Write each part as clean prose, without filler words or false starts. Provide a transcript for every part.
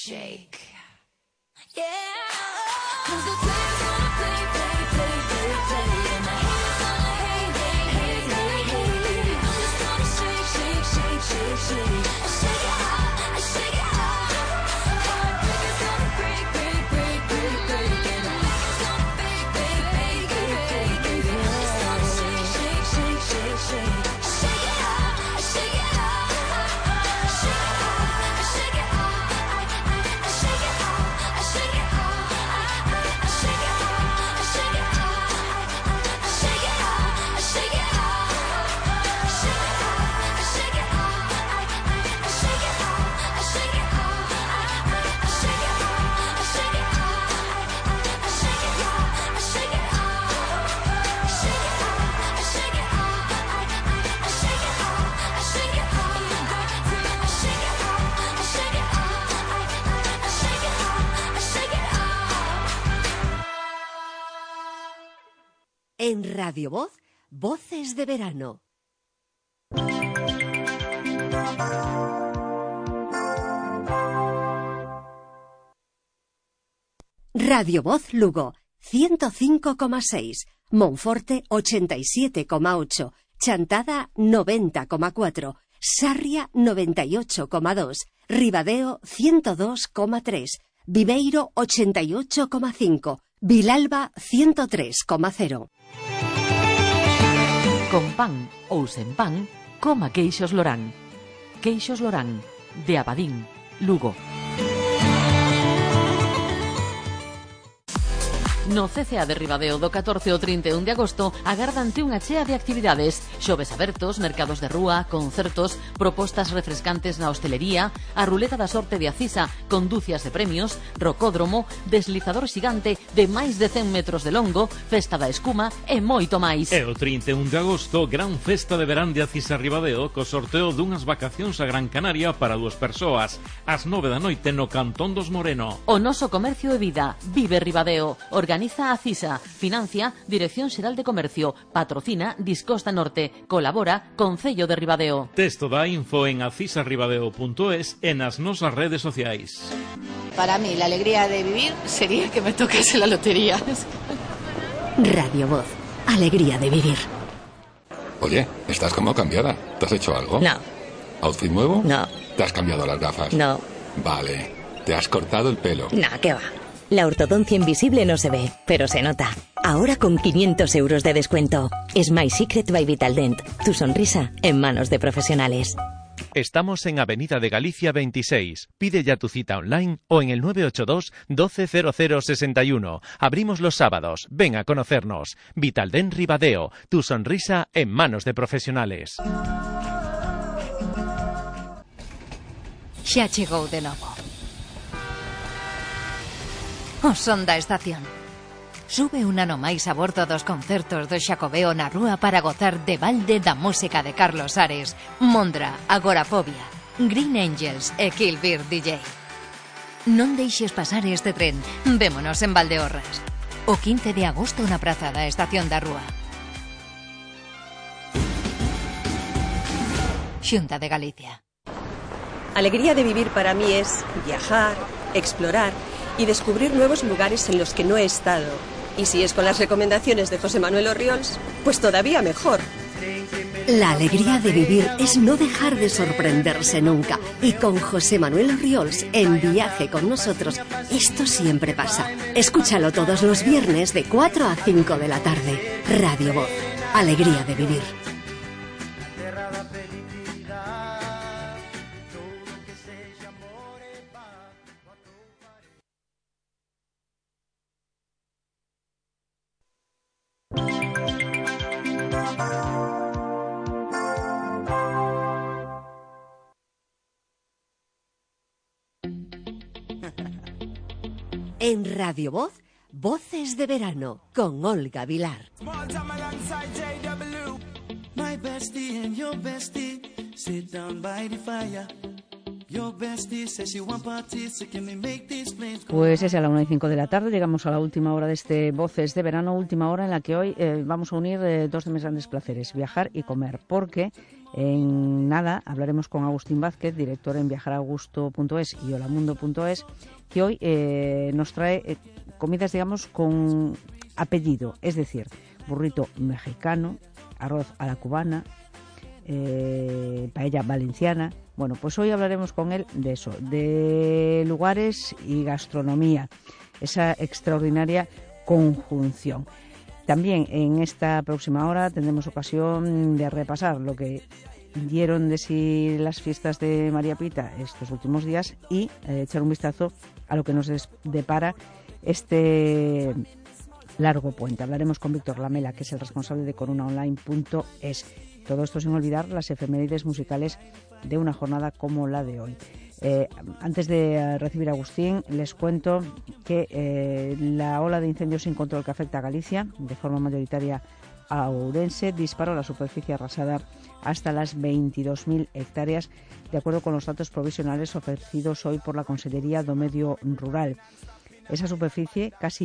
shake. Yeah. 'Cause the play's gonna play, play, play, play, play. And my haters gonna hate, hate, hate, hate, hate. I'm just gonna shake, shake, shake, shake, shake. I shake it out, I shake it out. Heartbreakers gonna break, break, break, break, break. And the haters gonna fake, fake, fake, fake, fake, fake. I'm just gonna shake, shake, shake, shake, shake. I shake it out, I shake it out. I shake it out, I shake it out. I shake it out, I shake it out. I shake it out, I shake it out. I shake it out, I shake it out. Shake it out, I shake it out. I shake it out, I shake it out. I shake it out, I shake it out. I shake it out, I shake it out. Shake it out, I shake it out. I shake it out, I shake it out. I shake it out, I shake it out. I shake it out, I shake it out. En Radio Voz, Voces de Verano. Radio Voz Lugo, 105,6, Monforte 87,8, Chantada 90,4, Sarria 98,2, Ribadeo 102,3, Viveiro 88,5, Vilalba 103,0. Con pan ou sen pan, coma queixos Lorán. Queixos Lorán, de Abadín, Lugo. No CCA de Ribadeo do 14 ao 31 de agosto agardante unha chea de actividades, xoves abertos, mercados de rúa, concertos, propostas refrescantes na hostelería, a ruleta da sorte de Acisa con dúcias de premios, rocódromo, deslizador xigante de máis de 100 metros de longo, festa da escuma e moito máis. E o 31 de agosto, gran festa de verán de Acisa Ribadeo co sorteo dunhas vacacións a Gran Canaria para 2 persoas, ás 9 da noite no Cantón dos Moreno. O noso comercio e vida, Vive Ribadeo. Organiza Acisa, financia Dirección Xeral de Comercio, patrocina Discosta Norte, colabora Concello de Ribadeo. Texto da info en acisarribadeo.es e nas nosas redes sociais. Para mí, la alegría de vivir sería que me tocase la lotería. Radio Voz, alegría de vivir. Oye, estás como cambiada. ¿Te has hecho algo? No. ¿Outfit nuevo? No. ¿Te has cambiado las gafas? No. Vale. ¿Te has cortado el pelo? No, ¿qué va? La ortodoncia invisible no se ve, pero se nota. Ahora con 500 euros de descuento. Smile Secret by Vitaldent. Tu sonrisa en manos de profesionales. Estamos en Avenida de Galicia 26. Pide ya tu cita online o en el 982 120061. Abrimos los sábados. Ven a conocernos. Vitaldent Ribadeo. Tu sonrisa en manos de profesionales. Xa chegou de novo. O son da estación. Sube un ano máis a bordo dos concertos do Xacobeo na rúa para gozar de balde da música de Carlos Ares, Mondra, Agorafobia, Green Angels e Kill Beer DJ. Non deixes pasar este tren. Vémonos en Valdeorras. O 15 de agosto na praza da Estación da Rúa. Xunta de Galicia. Alegría de vivir para mí es viajar, explorar y descubrir nuevos lugares en los que no he estado. Y si es con las recomendaciones de José Manuel Orriols, pues todavía mejor. La alegría de vivir es no dejar de sorprenderse nunca. Y con José Manuel Orriols, en Viaje con nosotros, esto siempre pasa. Escúchalo todos los viernes de 4 a 5 de la tarde. Radio Voz. Alegría de vivir. En Radio Voz, Voces de Verano, con Olga Vilar. Pues es a la 1:05 de la tarde, llegamos a la última hora de este Voces de Verano, última hora en la que hoy vamos a unir dos de mis grandes placeres, viajar y comer, porque En nada hablaremos con Agustín Vázquez, director en viajaragusto.es y holamundo.es, que hoy nos trae comidas, digamos, con apellido, es decir, burrito mexicano, arroz a la cubana, paella valenciana. Bueno, pues hoy hablaremos con él de eso, de lugares y gastronomía, esa extraordinaria conjunción. También en esta próxima hora tendremos ocasión de repasar lo que dieron de sí las fiestas de María Pita estos últimos días y echar un vistazo a lo que nos depara este largo puente. Hablaremos con Víctor Lamela, que es el responsable de corunaonline.es. Todo esto sin olvidar las efemérides musicales de una jornada como la de hoy. Antes de recibir a Agustín, les cuento que la ola de incendios sin control que afecta a Galicia, de forma mayoritaria a Ourense, disparó la superficie arrasada hasta las 22.000 hectáreas, de acuerdo con los datos provisionales ofrecidos hoy por la Consellería do Medio Rural. Esa superficie casi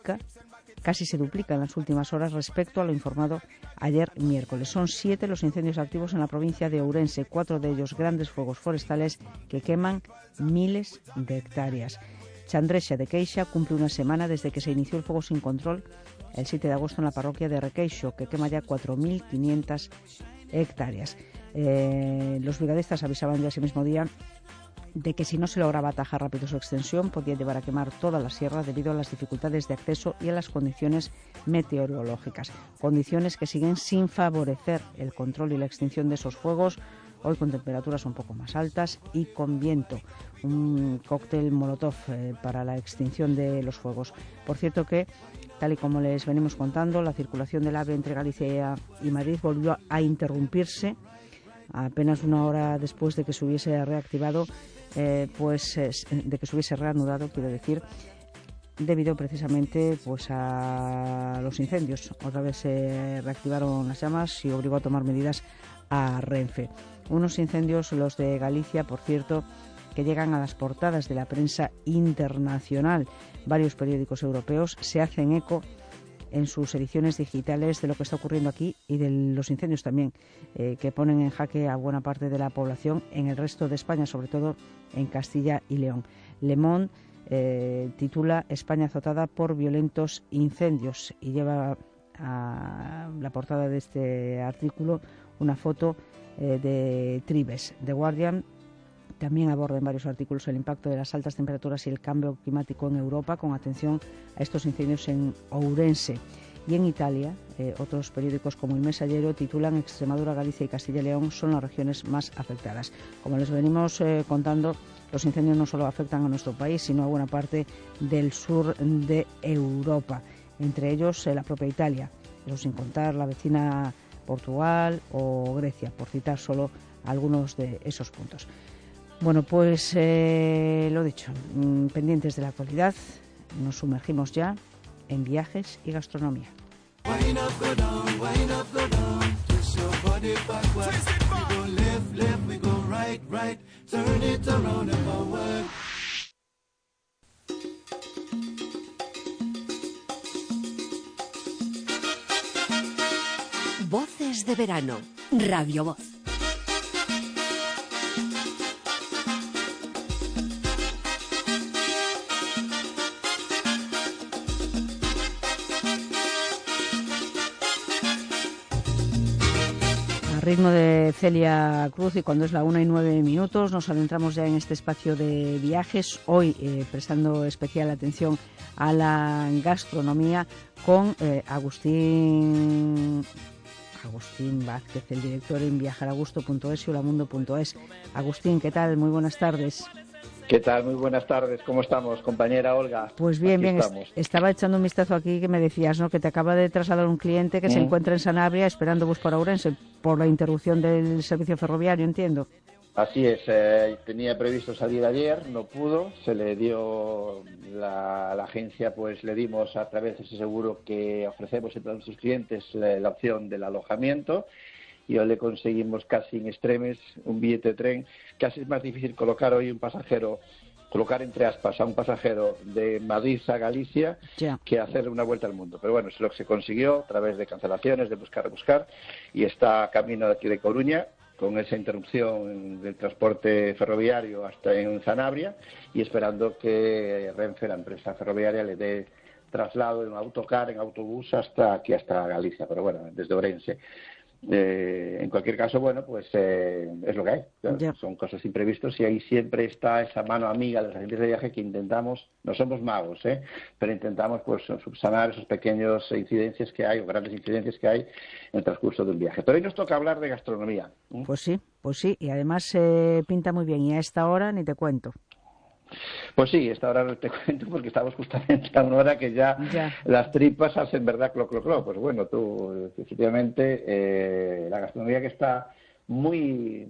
se duplica en las últimas horas respecto a lo informado ayer miércoles. Son 7 los incendios activos en la provincia de Ourense, 4 de ellos grandes fuegos forestales que queman miles de hectáreas. Chandrexa de Queixa cumple una semana desde que se inició el fuego sin control el 7 de agosto en la parroquia de Requeixo, que quema ya 4.500 hectáreas. Los brigadistas avisaban ya ese mismo día de que si no se lograba atajar rápido su extensión, podía llevar a quemar toda la sierra debido a las dificultades de acceso y a las condiciones meteorológicas. Condiciones que siguen sin favorecer el control y la extinción de esos fuegos, hoy con temperaturas un poco más altas y con viento. Un cóctel molotov para la extinción de los fuegos. Por cierto que, tal y como les venimos contando, la circulación del AVE entre Galicia y Madrid volvió a interrumpirse apenas una hora después de que se hubiese reactivado, de que se hubiese reanudado, quiero decir, debido precisamente pues a los incendios. Otra vez se reactivaron las llamas y obligó a tomar medidas a Renfe. Unos incendios, los de Galicia, por cierto, que llegan a las portadas de la prensa internacional. Varios periódicos europeos se hacen eco en sus ediciones digitales de lo que está ocurriendo aquí y de los incendios también, que ponen en jaque a buena parte de la población en el resto de España, sobre todo en Castilla y León. Le Monde titula España azotada por violentos incendios y lleva a la portada de este artículo una foto de Tribes. The Guardian también aborda en varios artículos el impacto de las altas temperaturas y el cambio climático en Europa, con atención a estos incendios en Ourense. Y en Italia, otros periódicos como El Messaggero titulan Extremadura, Galicia y Castilla y León son las regiones más afectadas. Como les venimos contando, los incendios no solo afectan a nuestro país, sino a buena parte del sur de Europa, entre ellos la propia Italia, eso sin contar la vecina Portugal o Grecia, por citar solo algunos de esos puntos. Bueno, pues lo dicho, pendientes de la actualidad, nos sumergimos ya en viajes y gastronomía. Voces de verano, Radio Voz. Ritmo de Celia Cruz, y cuando es la 1:09 nos adentramos ya en este espacio de viajes, hoy prestando especial atención a la gastronomía con Agustín Vázquez, el director en viajaragusto.es y holamundo.es. Agustín, ¿qué tal? Muy buenas tardes. ¿Qué tal? Muy buenas tardes. ¿Cómo estamos, compañera Olga? Pues bien, estaba echando un vistazo aquí que me decías, ¿no?, que te acaba de trasladar un cliente que se encuentra en Sanabria esperando bus para Ourense por la interrupción del servicio ferroviario, entiendo. Así es. Tenía previsto salir ayer, no pudo. Se le dio la agencia, pues le dimos a través de ese seguro que ofrecemos a nuestros clientes la opción del alojamiento. Y hoy le conseguimos casi en extremes un billete de tren. Casi es más difícil colocar entre aspas a un pasajero de Madrid a Galicia que hacer una vuelta al mundo. Pero bueno, es lo que se consiguió a través de cancelaciones, de buscar, y está camino de aquí de Coruña con esa interrupción del transporte ferroviario hasta en Sanabria y esperando que Renfe, la empresa ferroviaria, le dé traslado en autocar, en autobús hasta aquí, hasta Galicia, pero bueno, desde Ourense. En cualquier caso, bueno, pues es lo que hay. Claro, son cosas imprevistas y ahí siempre está esa mano amiga de los agentes de viaje que intentamos, no somos magos, pero intentamos pues subsanar esos pequeños incidencias que hay o grandes incidencias que hay en el transcurso de un viaje. Pero hoy nos toca hablar de gastronomía. Pues sí, y además pinta muy bien y a esta hora ni te cuento. Pues sí, esta hora no te cuento porque estamos justamente a una hora que ya. Las tripas hacen verdad clo. Pues bueno, tú, efectivamente, la gastronomía que está muy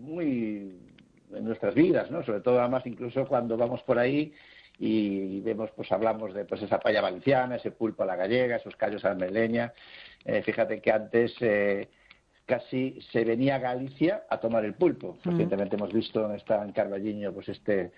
en nuestras vidas, ¿no? Sobre todo, además, incluso cuando vamos por ahí y vemos, pues hablamos de pues esa paella valenciana, ese pulpo a la gallega, esos callos a la meleña. Fíjate que antes casi se venía a Galicia a tomar el pulpo. Recientemente hemos visto en Carballiño pues este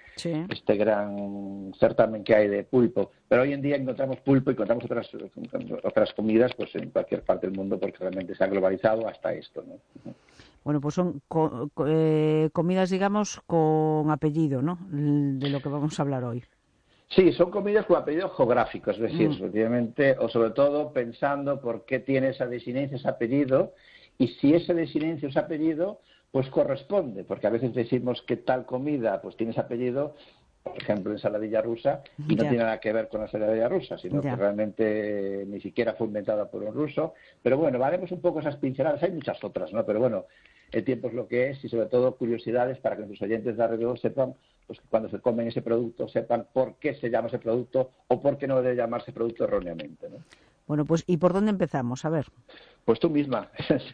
gran certamen que hay de pulpo. Pero hoy en día encontramos pulpo y encontramos otras comidas pues en cualquier parte del mundo porque realmente se ha globalizado hasta esto, ¿no? Bueno, pues son comidas, digamos, con apellido, ¿no? De lo que vamos a hablar hoy. Sí, son comidas con apellido geográfico, es decir, efectivamente, o sobre todo pensando por qué tiene esa desinencia, ese apellido, y si esa desinencia, ese apellido, pues corresponde, porque a veces decimos que tal comida pues tiene ese apellido, por ejemplo, ensaladilla rusa, y no tiene nada que ver con la ensaladilla rusa, sino que realmente ni siquiera fue inventada por un ruso. Pero bueno, haremos un poco esas pinceladas, hay muchas otras, ¿no? Pero bueno, el tiempo es lo que es y sobre todo curiosidades para que nuestros oyentes de alrededor sepan pues que cuando se comen ese producto sepan por qué se llama ese producto o por qué no debe llamarse producto erróneamente, ¿no? Bueno, pues ¿y por dónde empezamos? A ver. Pues tú misma,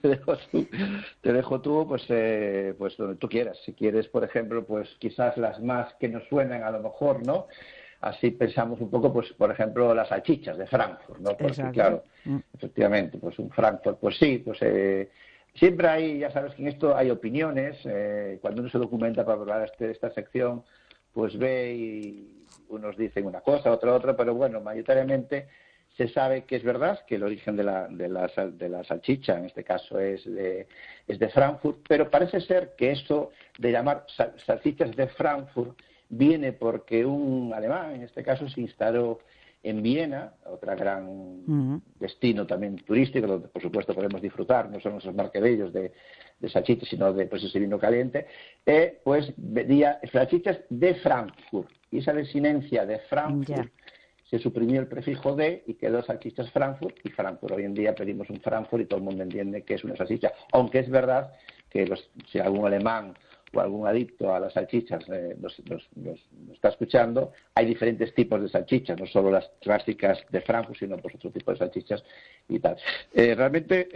te dejo tú pues donde tú quieras. Si quieres, por ejemplo, pues quizás las más que nos suenan a lo mejor, ¿no? Así pensamos un poco, pues por ejemplo, las salchichas de Frankfurt, ¿no? Porque claro, efectivamente, pues un Frankfurt, pues sí, pues siempre hay, ya sabes que en esto hay opiniones, cuando uno se documenta para hablar esta sección, pues ve y unos dicen una cosa, otra, pero bueno, mayoritariamente se sabe que es verdad que el origen de la salchicha, en este caso, es de Frankfurt, pero parece ser que eso de llamar salchichas de Frankfurt viene porque un alemán, en este caso, se instaló en Viena, otra gran destino también turístico, donde por supuesto podemos disfrutar, no son esos marquebellos de salchichas, sino de pues ese vino caliente, pues vendía salchichas de Frankfurt, y esa desinencia de Frankfurt se suprimió el prefijo de y quedó salchichas Frankfurt y Frankfurt. Hoy en día pedimos un Frankfurt y todo el mundo entiende que es una salchicha, aunque es verdad que si algún alemán o algún adicto a las salchichas nos está escuchando, hay diferentes tipos de salchichas, no solo las clásicas de Frankfurt, sino pues otro tipo de salchichas y tal. Realmente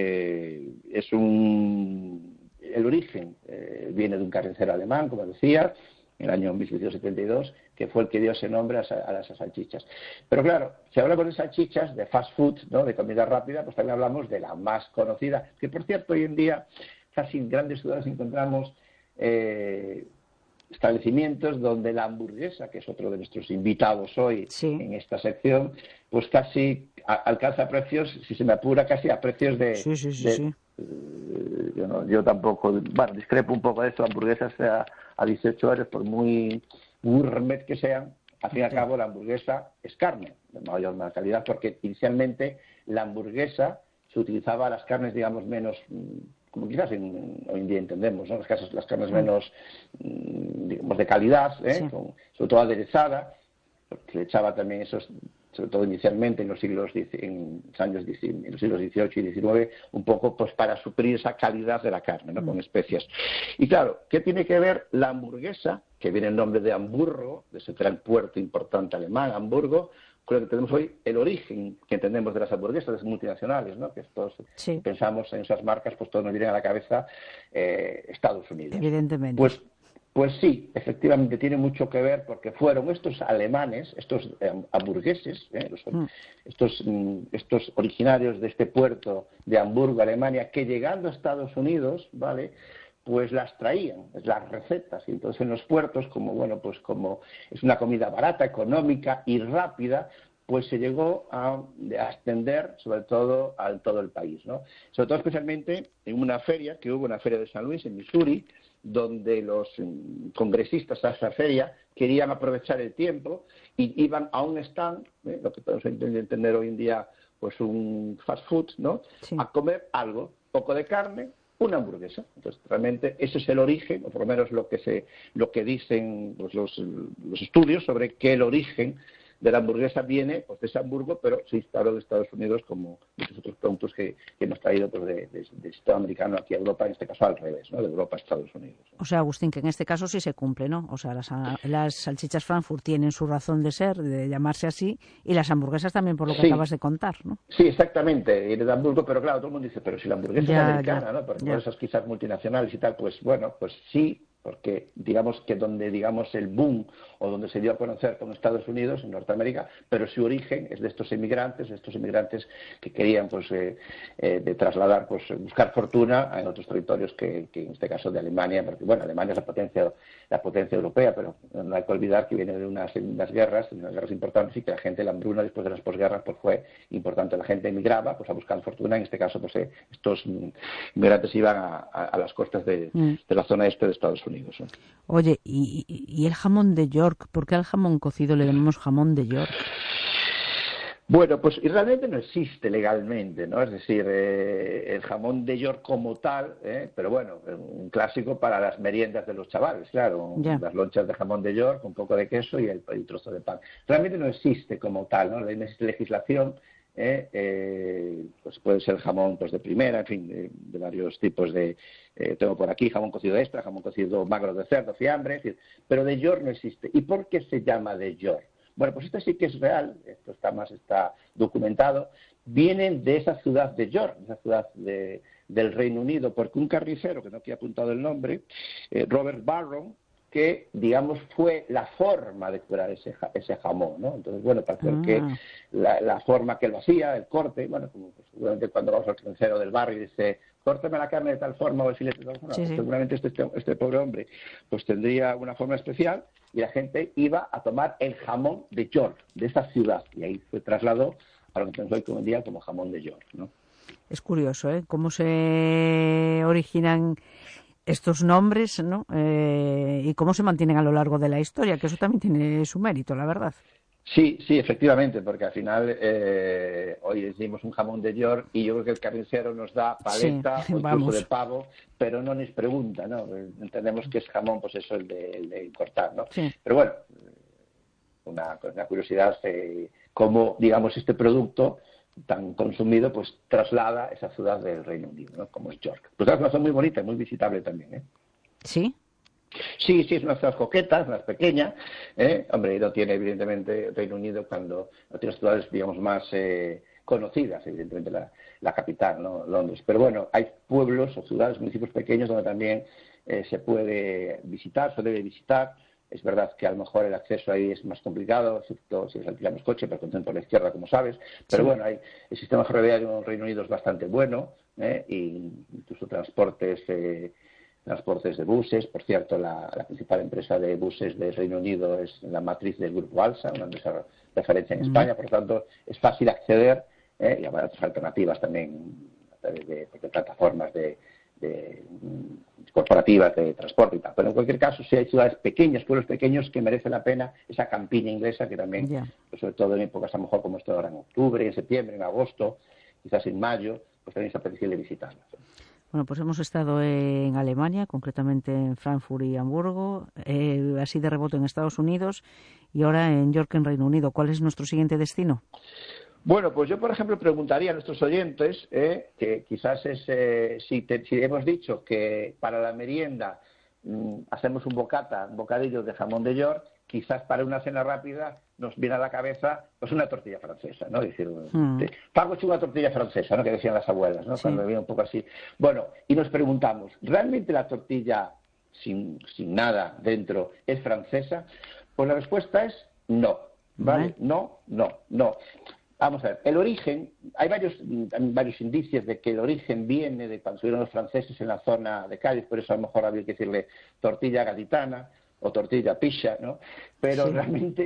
el origen viene de un carnicero alemán, como decía, en el año 1872, que fue el que dio ese nombre a las salchichas. Pero claro, si hablamos de salchichas, de fast food, ¿no? De comida rápida, pues también hablamos de la más conocida, que por cierto hoy en día casi en grandes ciudades encontramos establecimientos donde la hamburguesa, que es otro de nuestros invitados hoy en esta sección, pues casi alcanza precios, si se me apura, casi a precios de yo tampoco, bueno, discrepo un poco de esto, hamburguesas a 18 euros, por muy gourmet que sean, al fin y al cabo la hamburguesa es carne de mayor calidad, porque inicialmente la hamburguesa se utilizaba las carnes, digamos, menos, como quizás hoy en día entendemos, ¿no? Las carnes menos, digamos, de calidad, sobre todo aderezada, porque le echaba también esos, sobre todo inicialmente en los siglos XVIII y XIX, un poco pues para suplir esa calidad de la carne, ¿no? Con especias. Y claro, ¿qué tiene que ver la hamburguesa, que viene el nombre de Hamburgo, de ese gran puerto importante alemán, Hamburgo, con lo que tenemos hoy, el origen que entendemos de las hamburguesas, las multinacionales, ¿no? Que todos pensamos en esas marcas, pues todos nos vienen a la cabeza Estados Unidos. Evidentemente. Pues sí, efectivamente tiene mucho que ver porque fueron estos alemanes, estos hamburgueses, estos originarios de este puerto de Hamburgo, Alemania, que llegando a Estados Unidos, ¿vale?, pues las traían, las recetas, y entonces en los puertos, como es una comida barata, económica y rápida, pues se llegó a extender sobre todo a todo el país, ¿no? Sobre todo especialmente en una feria que hubo, una feria de San Luis, en Missouri, donde los congresistas a esa feria querían aprovechar el tiempo y iban a un stand, lo que podemos entender hoy en día, pues un fast food, ¿no? Sí. A comer algo, poco de carne, una hamburguesa. Entonces, realmente ese es el origen, o por lo menos lo que dicen pues, los estudios sobre que el origen de la hamburguesa viene pues, de ese Hamburgo, pero se instaló de Estados Unidos, como muchos otros productos que hemos traído pues, de Estado americano aquí a Europa, en este caso al revés, ¿no? De Europa a Estados Unidos, ¿no? O sea, Agustín, que en este caso sí se cumple, ¿no? O sea, las salchichas Frankfurt tienen su razón de ser, de llamarse así, y las hamburguesas también, por lo que acabas de contar, ¿no? Sí, exactamente, y de Hamburgo, pero claro, todo el mundo dice, pero si la hamburguesa es americana, ¿no? Por esas quizás multinacionales y tal, pues bueno, pues sí, porque digamos que donde el boom o donde se dio a conocer con Estados Unidos, en Norteamérica, pero su origen es de estos inmigrantes que querían pues de trasladar, pues buscar fortuna en otros territorios que en este caso de Alemania, porque bueno, Alemania es la potencia europea, pero no hay que olvidar que viene de unas guerras importantes y que la gente, la hambruna después de las posguerras pues fue importante, la gente emigraba pues a buscar fortuna, en este caso pues estos inmigrantes iban a las costas de la zona este de Estados Unidos. Oye, ¿y el jamón de York? ¿Por qué al jamón cocido le llamamos jamón de York? Bueno, pues realmente no existe legalmente, ¿no? Es decir, el jamón de York como tal, pero bueno, un clásico para las meriendas de los chavales, claro, las lonchas de jamón de York, un poco de queso y el trozo de pan. Realmente no existe como tal, ¿no? No existe legislación. Pues puede ser jamón pues de primera, en fin, de varios tipos de tengo por aquí jamón cocido extra, jamón cocido magro de cerdo, fiambre, es decir, pero de York no existe. ¿Y por qué se llama de York? Bueno, pues esto sí que es real, esto está documentado, vienen de esa ciudad de York, esa ciudad del Reino Unido, porque un carnicero, que no aquí he apuntado el nombre, Robert Barron, que, digamos, fue la forma de curar ese jamón, ¿no? Entonces, bueno, parece que la forma que lo hacía, el corte, bueno, como pues, seguramente cuando vamos al carnicero del barrio y dice, córtame la carne de tal forma o el filete de tal forma, seguramente este pobre hombre pues tendría una forma especial y la gente iba a tomar el jamón de York, de esa ciudad, y ahí fue trasladado a lo que tenemos hoy en día como jamón de York, ¿no? Es curioso, cómo se originan estos nombres, ¿no? Y cómo se mantienen a lo largo de la historia, que eso también tiene su mérito, la verdad. Sí, efectivamente, porque al final hoy decimos un jamón de York y yo creo que el carnicero nos da paleta o incluso de pavo, pero no nos pregunta, ¿no? Entendemos que es jamón, pues eso, el de cortar, ¿no? Sí. Pero bueno, una curiosidad, cómo, digamos, este producto tan consumido, pues traslada esa ciudad del Reino Unido, ¿no? Como es York. Pues es una ciudad muy bonita y muy visitable también, ¿eh? ¿Sí? Sí, es una ciudad coqueta, es más pequeña, hombre, no tiene evidentemente Reino Unido cuando no tiene ciudades, digamos, más conocidas, evidentemente la capital, ¿no? Londres. Pero bueno, hay pueblos o ciudades, municipios pequeños donde también se puede visitar, se debe visitar. Es verdad que a lo mejor el acceso ahí es más complicado, excepto si alquilamos coche, pero conducen por la izquierda, como sabes. Pero bueno, el sistema ferroviario en el Reino Unido es bastante bueno, y incluso transportes de buses. Por cierto, la principal empresa de buses del Reino Unido es la matriz del Grupo Alsa, una empresa de referencia en España. Por lo tanto, es fácil acceder, y habrá otras alternativas también a través de plataformas corporativas de transporte y tal. Pero en cualquier caso, sí hay ciudades pequeñas, pueblos pequeños que merece la pena esa campiña inglesa que también, pues sobre todo en épocas a lo mejor como esto ahora en octubre, en septiembre, en agosto, quizás en mayo, pues también es apetecible visitarlas. Bueno, pues hemos estado en Alemania, concretamente en Frankfurt y Hamburgo, así de rebote en Estados Unidos y ahora en York, en Reino Unido. ¿Cuál es nuestro siguiente destino? Bueno, pues yo, por ejemplo, preguntaría a nuestros oyentes, que quizás si hemos dicho que para la merienda hacemos un bocadillo de jamón de York, quizás para una cena rápida nos viene a la cabeza pues una tortilla francesa, ¿no? Es decir, pago una tortilla francesa, ¿no? Que decían las abuelas, ¿no? Sí. Cuando viene un poco así. Bueno, y nos preguntamos, ¿realmente la tortilla sin nada dentro es francesa? Pues la respuesta es no, ¿vale? No. Vamos a ver, el origen, hay varios indicios de que el origen viene de cuando estuvieron los franceses en la zona de Cádiz, por eso a lo mejor había que decirle tortilla gaditana, o tortilla pizza, ¿no? Pero Sí.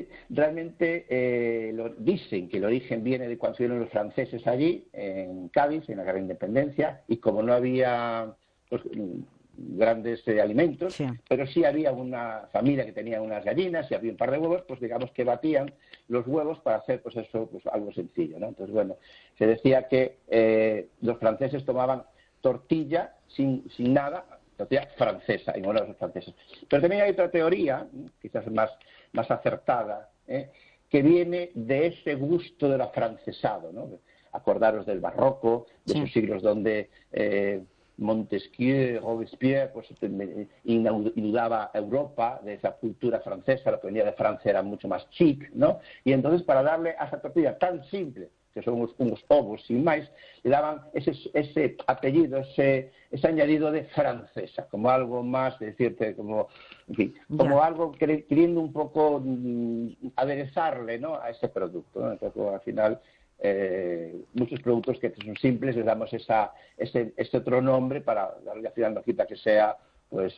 realmente dicen que el origen viene de cuando estuvieron los franceses allí, en Cádiz, en la Guerra de Independencia, y como no había pues, grandes alimentos, Sí. pero sí había una familia que tenía unas gallinas y había un par de huevos, pues digamos que batían los huevos para hacer pues eso, pues algo sencillo, ¿no? Entonces, bueno, se decía que los franceses tomaban tortilla sin nada, tortilla francesa, en honor a los franceses. Pero también hay otra teoría, quizás más acertada, que viene de ese gusto del afrancesado, ¿no? Acordaros del barroco, de Sí. esos siglos donde Montesquieu, Robespierre, pues inundaba Europa de esa cultura francesa, lo que venía de Francia era mucho más chic, ¿no? Y entonces para darle a esa tortilla tan simple, que son unos ovos sin maíz, le daban ese apellido, ese añadido de francesa, como algo más, decirte, como, en fin, como algo queriendo un poco aderezarle, ¿no?, a ese producto, ¿no? Entonces, al final, muchos productos que son simples les damos ese otro nombre para darle al final una cita que sea, pues,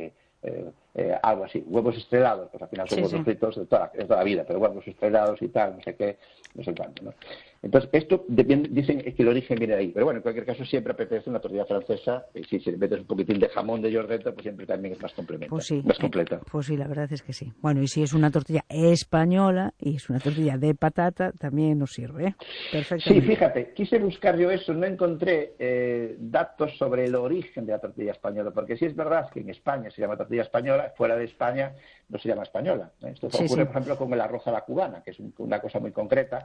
algo así. Huevos estrelados, pues al final son huevos fritos de toda la vida, pero huevos estrelados y tal, no sé qué, no sé cuánto, ¿no? Entonces, esto dicen que el origen viene de ahí, pero bueno, en cualquier caso siempre apetece una tortilla francesa, y si le metes un poquitín de jamón de Giordetto, pues siempre también es más complementa, Pues sí, más completa. Pues sí, la verdad es que sí. Bueno, y si es una tortilla española y es una tortilla de patata, también nos sirve, ¿eh? Perfectamente. Sí, fíjate, quise buscar yo eso, no encontré datos sobre el origen de la tortilla española, porque sí es verdad que en España se llama tortilla española, fuera de España no se llama española. Esto ocurre, por ejemplo, con el arroz a la cubana, que es una cosa muy concreta.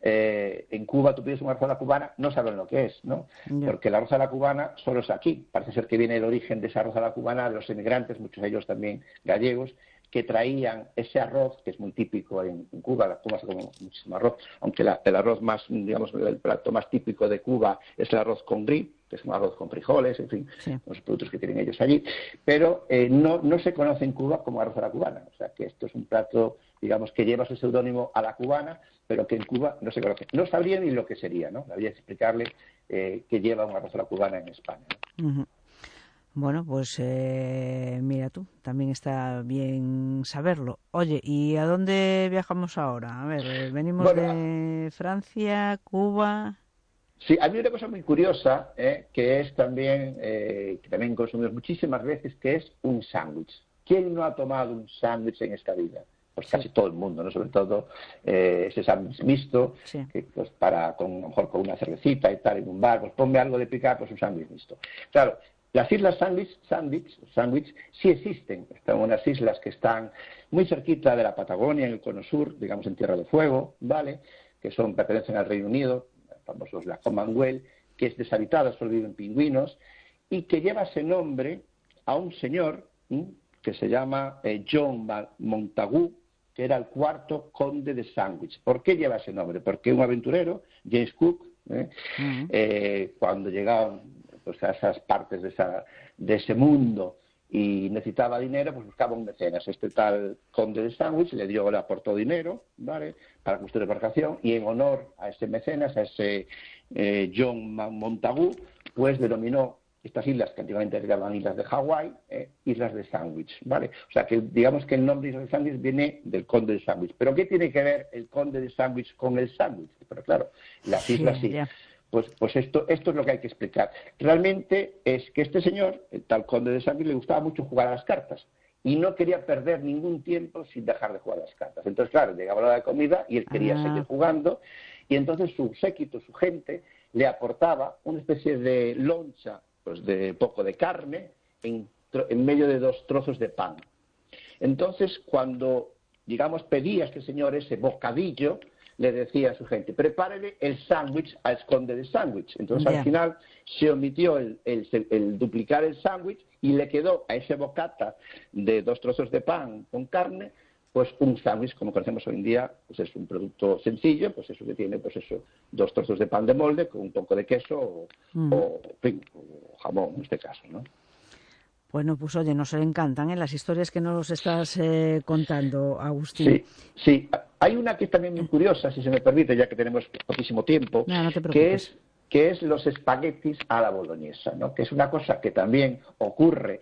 En Cuba tú pides un arroz a la cubana, no saben lo que es, ¿no? Porque el arroz a la cubana solo es aquí. Parece ser que viene el origen de ese arroz a la cubana de los emigrantes, muchos de ellos también gallegos, que traían ese arroz, que es muy típico en Cuba. Cuba se come muchísimo arroz, aunque el arroz más, digamos, el plato más típico de Cuba es el arroz con gris, que es un arroz con frijoles, en fin, los productos que tienen ellos allí, pero no se conoce en Cuba como arroz a la cubana. O sea, que esto es un plato, digamos, que lleva su seudónimo a la cubana, pero que en Cuba no se conoce. No sabría ni lo que sería, ¿no? Habría que explicarle que lleva un arroz a la cubana en España, ¿no? Uh-huh. Bueno, pues mira tú, también está bien saberlo. Oye, ¿y a dónde viajamos ahora? A ver, venimos de Francia, Cuba. Sí, hay una cosa muy curiosa, que es también, que también consumimos muchísimas veces, que es un sándwich. ¿Quién no ha tomado un sándwich en esta vida? Pues casi todo el mundo, ¿no? Sobre todo ese sándwich mixto, que pues a lo mejor con una cervecita y tal en un bar, pues ponme algo de picar, pues un sándwich mixto. Claro, las islas sándwich sí existen. Están unas islas que están muy cerquita de la Patagonia, en el Cono Sur, digamos en Tierra de Fuego, ¿vale? Que pertenecen al Reino Unido, famosos la Commonwealth, que es deshabitada, solo viven pingüinos, y que lleva ese nombre a un señor que se llama John Montagu, que era el cuarto conde de Sandwich. ¿Por qué lleva ese nombre? Porque un aventurero, James Cook, cuando llegaban pues, a esas partes de ese mundo y necesitaba dinero, pues buscaba un mecenas. Este tal conde de Sandwich le aportó dinero, ¿vale?, para construir embarcación, y en honor a ese mecenas, a ese John Montagu, pues denominó estas islas, que antiguamente se llamaban islas de Hawái, islas de Sandwich, ¿vale? O sea, que digamos que el nombre islas de Sandwich viene del conde de Sandwich. ¿Pero qué tiene que ver el conde de Sandwich con el sándwich? Pero claro, las islas sí. Pues esto es lo que hay que explicar. Realmente es que este señor, el tal conde de Sandwich, le gustaba mucho jugar a las cartas y no quería perder ningún tiempo sin dejar de jugar a las cartas. Entonces, claro, llegaba la hora de comida y él quería seguir jugando, y entonces su séquito, su gente, le aportaba una especie de loncha, pues de poco de carne, en medio de 2 trozos de pan. Entonces, cuando, digamos, pedía este señor ese bocadillo, le decía a su gente, prepárele el sándwich al conde de Sandwich. Entonces, al final, se omitió el duplicar el sándwich y le quedó a ese bocata de 2 trozos de pan con carne, pues un sándwich, como conocemos hoy en día, pues es un producto sencillo, pues eso que tiene, pues eso, 2 trozos de pan de molde con un poco de queso o jamón, en este caso, ¿no? Bueno, pues oye, nos encantan las historias que nos estás contando, Agustín. Sí. Hay una que es también muy curiosa, si se me permite, ya que tenemos poquísimo tiempo, no te preocupes, que es los espaguetis a la boloñesa, ¿no? Que es una cosa que también ocurre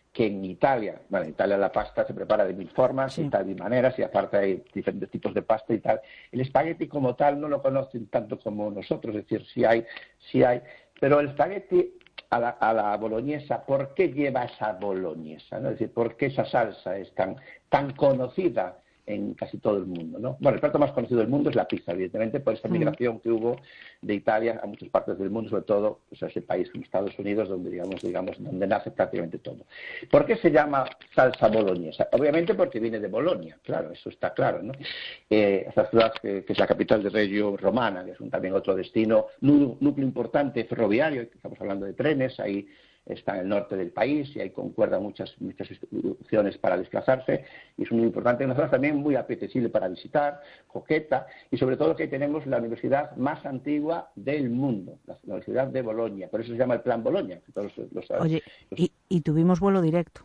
que en Italia. Bueno, en Italia la pasta se prepara de 1000 formas y tal, de maneras, y aparte hay diferentes tipos de pasta y tal. El espagueti como tal no lo conocen tanto como nosotros, es decir, sí hay, pero el espagueti a la boloñesa, ¿por qué lleva esa boloñesa, ¿no? Es decir, ¿por qué esa salsa es tan conocida en casi todo el mundo, ¿no? Bueno, el plato más conocido del mundo es la pizza, evidentemente, por esa migración que hubo de Italia a muchas partes del mundo, sobre todo pues, a ese país como Estados Unidos, donde digamos donde nace prácticamente todo. ¿Por qué se llama salsa boloñesa? Obviamente porque viene de Bolonia, claro, eso está claro, ¿no? Esta ciudad que es la capital de Reggio Romana, que es también otro destino, núcleo importante ferroviario, estamos hablando de trenes, ahí está en el norte del país y ahí concuerdan muchas opciones para desplazarse y es muy importante, una zona también muy apetecible para visitar, coqueta, y sobre todo que tenemos la universidad más antigua del mundo, la Universidad de Bolonia, por eso se llama el Plan Bolonia. Todos lo saben. Oye, y tuvimos vuelo directo.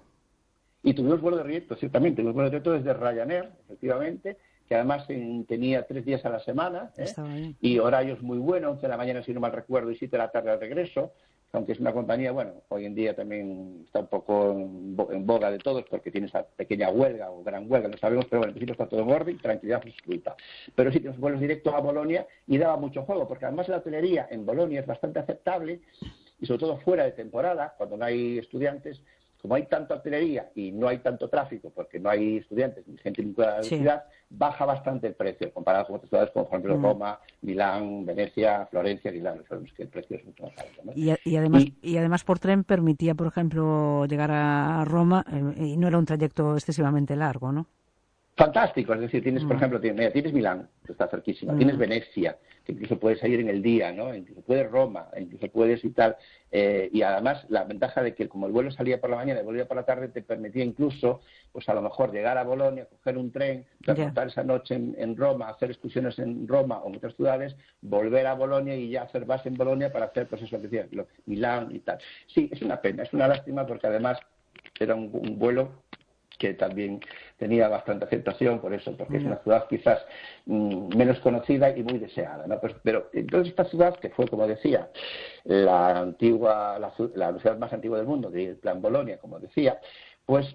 Y tuvimos vuelo directo, ciertamente, tuvimos vuelo directo desde Ryanair, efectivamente, que además tenía 3 días a la semana, y horarios muy buenos, 11 de la mañana si no mal recuerdo y 7 de la tarde al regreso, aunque es una compañía, bueno, hoy en día también está un poco en boga de todos porque tiene esa pequeña huelga o gran huelga, no sabemos, pero bueno, en principio está todo en orden, tranquilidad absoluta. Pero sí tenemos vuelos directos a Bolonia y daba mucho juego, porque además la hotelería en Bolonia es bastante aceptable y sobre todo fuera de temporada, cuando no hay estudiantes, como hay tanta hotelería y no hay tanto tráfico porque no hay estudiantes ni gente vinculada a la universidad, baja bastante el precio comparado con otras ciudades como por ejemplo Roma, Milán, Venecia, Florencia, que claro, sabemos que el precio es mucho más alto, ¿no? Y además por tren permitía, por ejemplo, llegar a Roma y no era un trayecto excesivamente largo, ¿no? Fantástico, es decir, tienes, por ejemplo, tienes Milán, que está cerquísima, tienes Venecia, que incluso puedes salir en el día, ¿no? Incluso puedes Roma, incluso puedes y tal, y además la ventaja de que como el vuelo salía por la mañana y volvía por la tarde, te permitía incluso, pues a lo mejor llegar a Bolonia, coger un tren, pasar esa noche en Roma, hacer excursiones en Roma o en otras ciudades, volver a Bolonia y ya hacer base en Bolonia para hacer, pues eso que decía, Milán y tal. Sí, es una pena, es una lástima porque además era un vuelo que también tenía bastante aceptación por eso, porque es una ciudad quizás menos conocida y muy deseada, ¿no? Pues, pero entonces esta ciudad, que fue, como decía, la universidad más antigua del mundo, del Plan Bolonia, como decía, pues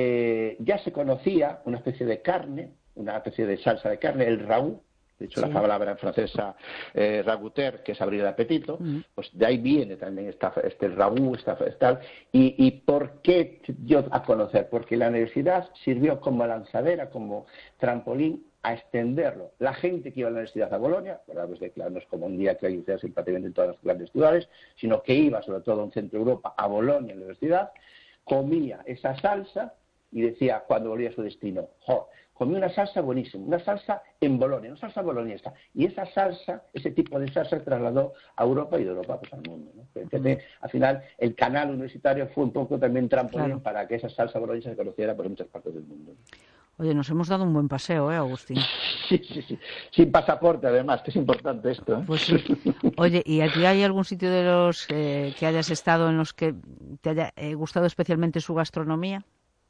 ya se conocía una especie de carne, una especie de salsa de carne, el raúl. De hecho, la palabra francesa ragoûter, que es abrir el apetito, pues de ahí viene también este ragout, tal. ¿Y por qué yo a conocer? Porque la universidad sirvió como lanzadera, como trampolín a extenderlo. La gente que iba a la universidad a Bolonia, pues de claro, no es como un día que hay universidades prácticamente en todas las grandes ciudades, sino que iba sobre todo a un centro de Europa, a Bolonia, en la universidad, comía esa salsa y decía cuando volvía a su destino, comí una salsa buenísima, una salsa en Bolonia, una salsa boloñesa. Y esa salsa, ese tipo de salsa se trasladó a Europa y de Europa pues al mundo, ¿no? Entonces, al final, el canal universitario fue un poco también trampolín para que esa salsa boloñesa se conociera por muchas partes del mundo. Oye, nos hemos dado un buen paseo, Agustín? Sí. Sin pasaporte, además, que es importante esto, ¿eh? Pues sí. Oye, ¿y aquí hay algún sitio de los que hayas estado en los que te haya gustado especialmente su gastronomía?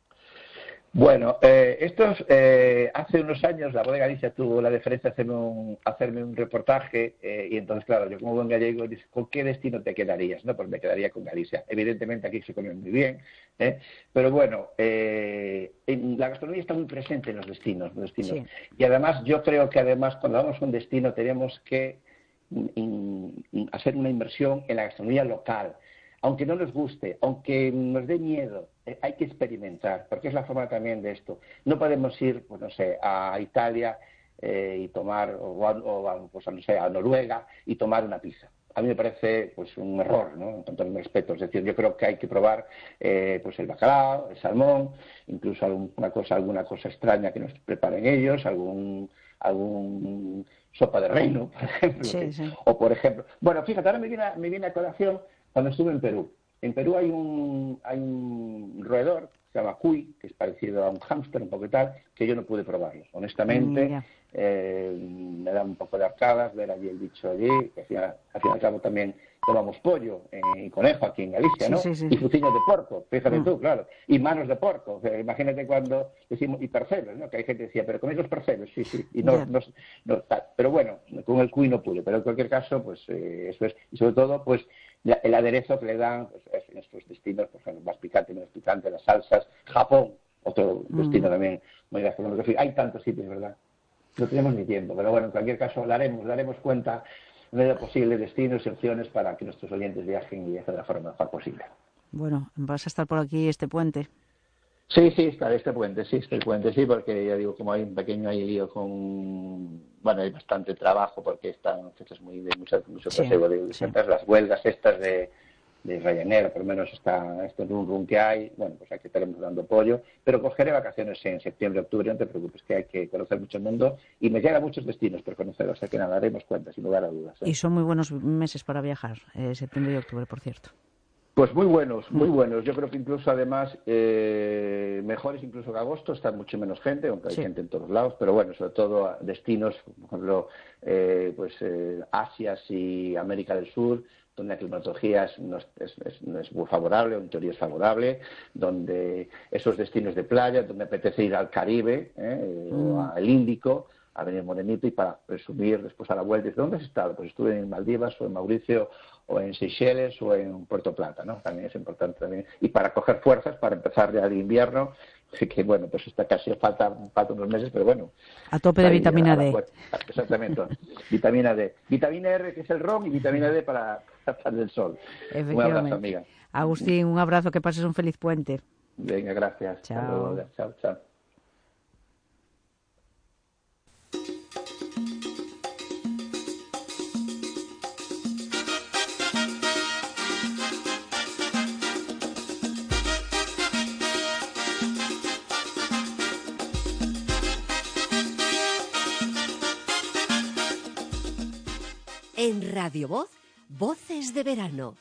Bueno, hace unos años la Voz de Galicia tuvo la deferencia de hacerme un reportaje y entonces, claro, yo como buen gallego dije, ¿con qué destino te quedarías? No, pues me quedaría con Galicia. Evidentemente aquí se come muy bien, pero bueno, la gastronomía está muy presente en los destinos. Sí. Y además yo creo que cuando vamos a un destino tenemos que hacer una inversión en la gastronomía local. Aunque no nos guste, aunque nos dé miedo, hay que experimentar, porque es la forma también de esto. No podemos ir, pues no sé, a Italia y tomar, pues no sé, a Noruega y tomar una pizza. A mí me parece pues un error, ¿no? Con todo mi respeto. Es decir, yo creo que hay que probar pues el bacalao, el salmón, incluso alguna cosa extraña que nos preparen ellos, algún sopa de reino, por ejemplo. Sí. O por ejemplo, bueno, fíjate, ahora me viene a colación cuando estuve en Perú. En Perú hay un roedor, se llama cuy, que es parecido a un hámster, un poco y tal, que yo no pude probarlo. Honestamente, me da un poco de arcadas ver allí el bicho allí, que al fin y al cabo también tomamos pollo y conejo aquí en Galicia, Sí, ¿no? sí, sí. Y fuciños de porco, fíjate tú, claro. Y manos de porco. O sea, imagínate cuando decimos, y percebes, ¿no? Que hay gente que decía, pero coméis los percebes, sí, sí. Y no tal. Pero bueno, con el cuy no pude. Pero en cualquier caso, pues eso es. Y sobre todo, pues el aderezo que le dan pues, en estos destinos, por ejemplo, más picante, menos picante, las salsas. Japón, otro destino también muy gastronómico. Hay tantos sitios, ¿verdad? No tenemos ni tiempo, pero bueno, en cualquier caso daremos cuenta de la medida posible destinos y opciones para que nuestros oyentes viajen y viajen de la forma mejor posible. Bueno, ¿vas a estar por aquí este puente? Sí, está este puente, sí, porque ya digo, como hay un pequeño lío bueno, hay bastante trabajo porque están fechas muy de mucho paseo de las huelgas estas de Ryanair, por lo menos este run que hay, bueno, pues aquí estaremos dando apoyo, pero cogeré vacaciones en septiembre, octubre, no te preocupes, que hay que conocer mucho el mundo y me llegan muchos destinos por conocer, o sea que nada, daremos cuenta, sin lugar a dudas. Y son muy buenos meses para viajar, septiembre y octubre, por cierto. Pues muy buenos. Yo creo que incluso, además, mejores incluso que agosto, está mucho menos gente, aunque hay gente en todos lados, pero bueno, sobre todo destinos, por ejemplo, Asia y América del Sur, donde la climatología no es muy favorable, o en teoría es favorable, donde esos destinos de playa, donde apetece ir al Caribe o al Índico, a venir morenito y para presumir después a la vuelta. ¿Dónde has estado? Pues estuve en Maldivas o en Mauricio o en Seychelles o en Puerto Plata, ¿no? También es importante también. Y para coger fuerzas, para empezar ya el invierno, que bueno, pues está casi falta unos meses, pero bueno. A tope de vitamina D. Exactamente. Vitamina D. Vitamina R, que es el ron, y vitamina D para el sol. Un abrazo, amiga. Agustín, un abrazo, que pases un feliz puente. Venga, gracias. Chao. Chao. En Radio Voz, Voces de Verano.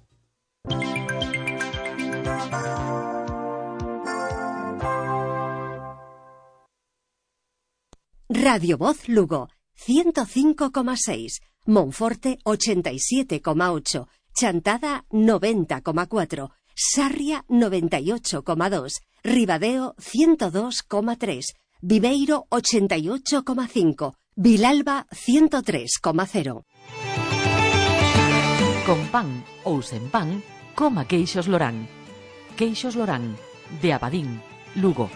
Radio Voz Lugo, 105,6, Monforte 87,8, Chantada 90,4, Sarria 98,2, Ribadeo 102,3, Viveiro 88,5, Vilalba 103,0. Con pan ou sen pan, coma queixos Lorán. Queixos Lorán, de Abadín, Lugo.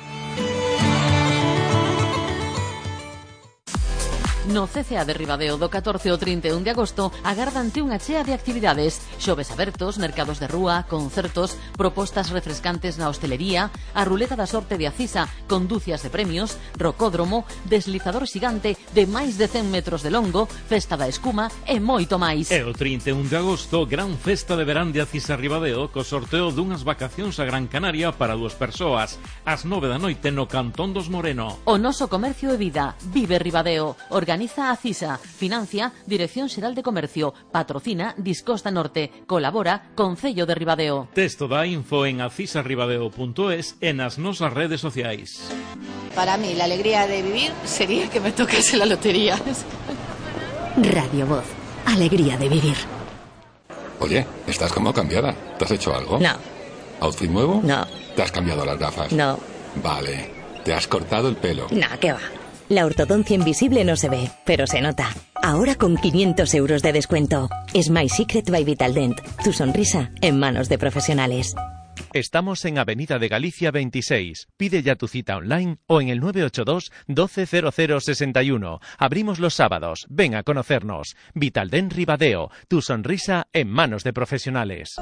No CCA de Ribadeo do 14 ao 31 de agosto agardante unha chea de actividades, xoves abertos, mercados de rúa, concertos, propostas refrescantes na hostelería, a ruleta da sorte de Acisa con dúcias de premios, rocódromo, deslizador xigante de máis de 100 metros de longo, festa da escuma e moito máis. E o 31 de agosto, gran festa de verán de Acisa Ribadeo co sorteo dunhas vacacións a Gran Canaria para 2 persoas, ás 9 da noite no Cantón dos Moreno. O noso comercio e vida, Vive Ribadeo. Organiza Acisa, financia Dirección Xeral de Comercio, patrocina Discosta Norte, colabora Concello de Ribadeo. Texto da info en acisarribadeo.es e nas nosas redes sociais. Para mí, la alegría de vivir sería que me tocase la lotería. Radio Voz, alegría de vivir. Oye, estás como cambiada. ¿Te has hecho algo? No. ¿Outfit nuevo? No. ¿Te has cambiado las gafas? No. Vale. ¿Te has cortado el pelo? No, ¿qué va? La ortodoncia invisible no se ve, pero se nota. Ahora con 500 euros de descuento. Smile Secret by Vitaldent. Tu sonrisa en manos de profesionales. Estamos en Avenida de Galicia 26. Pide ya tu cita online o en el 982 120061. Abrimos los sábados. Ven a conocernos. Vitaldent Ribadeo. Tu sonrisa en manos de profesionales.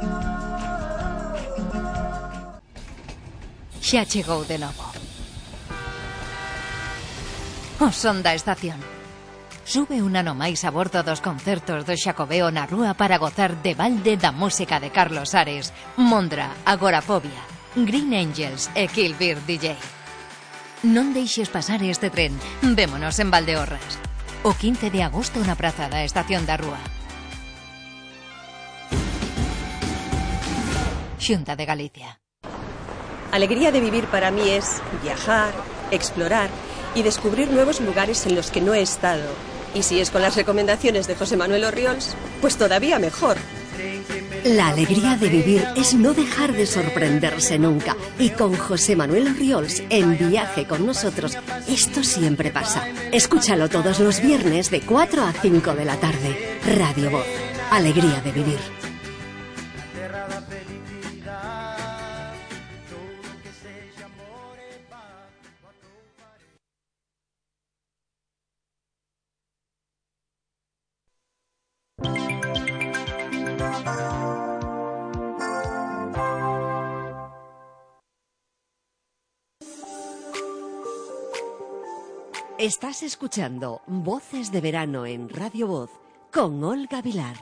Xa chegou de novo. O son da estación. Sube un ano máis a bordo dos concertos do Xacobeo na rúa para gozar de balde da música de Carlos Ares, Mondra, Agorafobia, Green Angels e Kill Beer DJ. Non deixes pasar este tren. Vémonos en Valdeorras. O 15 de agosto na praza da Estación da Rúa. Xunta de Galicia. Alegría de vivir para mí es viajar, explorar y descubrir nuevos lugares en los que no he estado. Y si es con las recomendaciones de José Manuel Orriols, pues todavía mejor. La alegría de vivir es no dejar de sorprenderse nunca. Y con José Manuel Orriols en Viaje con Nosotros, esto siempre pasa. Escúchalo todos los viernes de 4 a 5 de la tarde. Radio Voz. Alegría de vivir. Estás escuchando Voces de Verano en Radio Voz con Olga Vilar.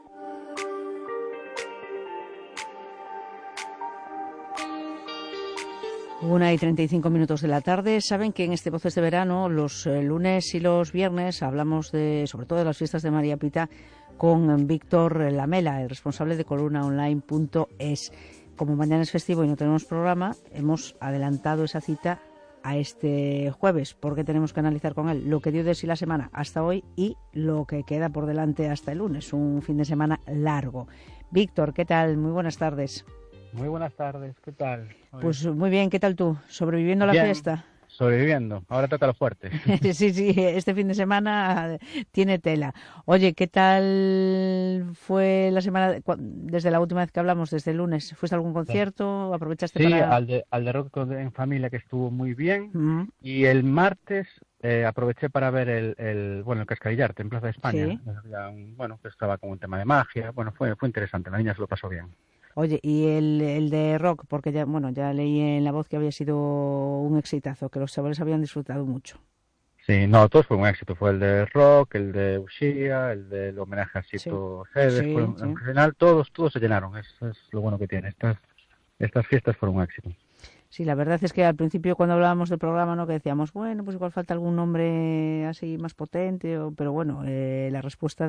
Una y 35 minutos de la tarde. Saben que en este Voces de Verano, los lunes y los viernes, hablamos sobre todo de las fiestas de María Pita con Víctor Lamela, el responsable de columnaonline.es. Como mañana es festivo y no tenemos programa, hemos adelantado esa cita a este jueves, porque tenemos que analizar con él lo que dio de sí la semana hasta hoy y lo que queda por delante hasta el lunes, un fin de semana largo. Víctor, ¿qué tal? Muy buenas tardes. Muy buenas tardes, ¿qué tal? Pues muy bien, ¿qué tal tú? ¿Sobreviviendo a la fiesta? Sobreviviendo, ahora toca lo fuerte. Sí, este fin de semana tiene tela. Oye, ¿qué tal fue la semana desde la última vez que hablamos, desde el lunes? ¿Fuiste a algún concierto? ¿Aprovechaste para...? Sí, al de Rock en Familia, que estuvo muy bien. Y el martes aproveché para ver el Cascarillarte en Plaza de España. Sí. Que estaba con un tema de magia. Bueno, fue interesante, la niña se lo pasó bien. Oye, y el de Rock, porque ya leí en La Voz que había sido un exitazo, que los chavales habían disfrutado mucho. Sí, no, todos fue un éxito. Fue el de Rock, el de Uxía, el del homenaje a Sito Cedes. En general, todos se llenaron. Eso es lo bueno que tiene. Estas fiestas fueron un éxito. Sí, la verdad es que al principio cuando hablábamos del programa, ¿no?, que decíamos, bueno, pues igual falta algún nombre así más potente, pero bueno, la respuesta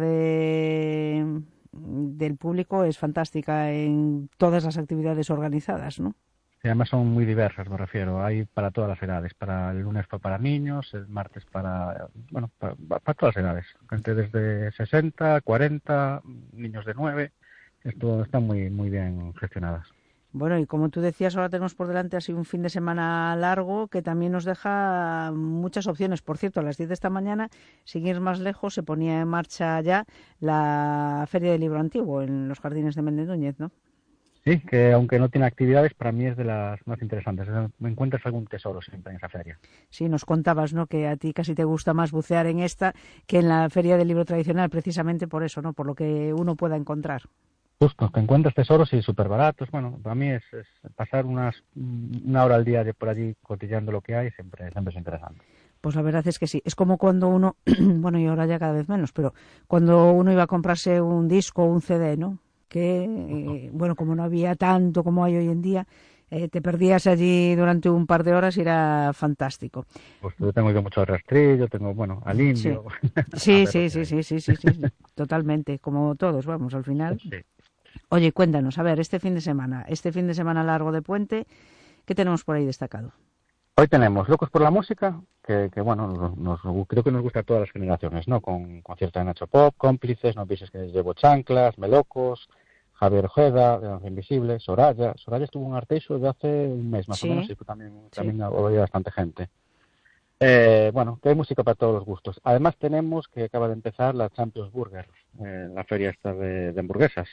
del público es fantástica en todas las actividades organizadas, ¿no? Sí, además son muy diversas, me refiero. Hay para todas las edades. Para el lunes fue para niños, el martes para todas las edades. Gente desde 60, 40, niños de 9. Esto están muy, muy bien gestionadas. Bueno, y como tú decías, ahora tenemos por delante así un fin de semana largo que también nos deja muchas opciones. Por cierto, a las 10 de esta mañana, sin ir más lejos, se ponía en marcha ya la Feria del Libro Antiguo en los Jardines de Méndez Núñez, ¿no? Sí, que aunque no tiene actividades, para mí es de las más interesantes. Me encuentras algún tesoro siempre en esa feria. Sí, nos contabas, ¿no?, que a ti casi te gusta más bucear en esta que en la Feria del Libro Tradicional, precisamente por eso, ¿no?, por lo que uno pueda encontrar. Justo, que encuentras tesoros y súper baratos. Bueno, para mí es pasar una hora al día por allí cotillando lo que hay, siempre es interesante. Pues la verdad es que sí. Es como cuando uno, bueno, y ahora ya cada vez menos, pero cuando uno iba a comprarse un disco o un CD, ¿no? Que, como no había tanto como hay hoy en día, te perdías allí durante un par de horas y era fantástico. Pues yo tengo ido mucho al rastrillo, tengo, al indio. Sí, sí, totalmente, como todos, vamos, al final. Sí. Oye, cuéntanos, a ver, este fin de semana largo de puente, ¿qué tenemos por ahí destacado? Hoy tenemos Locos por la Música, que creo que nos gusta a todas las generaciones, ¿no? Con concierto de Nacho Pop, Cómplices, No pienses que llevo chanclas, Melocos, Javier Ojeda, de Danza Invisible, Soraya estuvo en Arteixo de hace un mes más o menos, y también había bastante gente. Que hay música para todos los gustos. Además tenemos que acaba de empezar la Champions Burger, la feria esta de hamburguesas,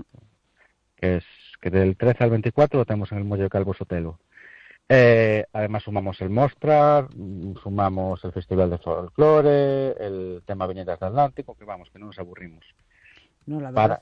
que del 13 al 24 lo tenemos en el Muelle de Calvo Sotelo. Además sumamos el Mostrar, sumamos el Festival de Folclore, el tema Viñetas del Atlántico, que no nos aburrimos. No, la verdad.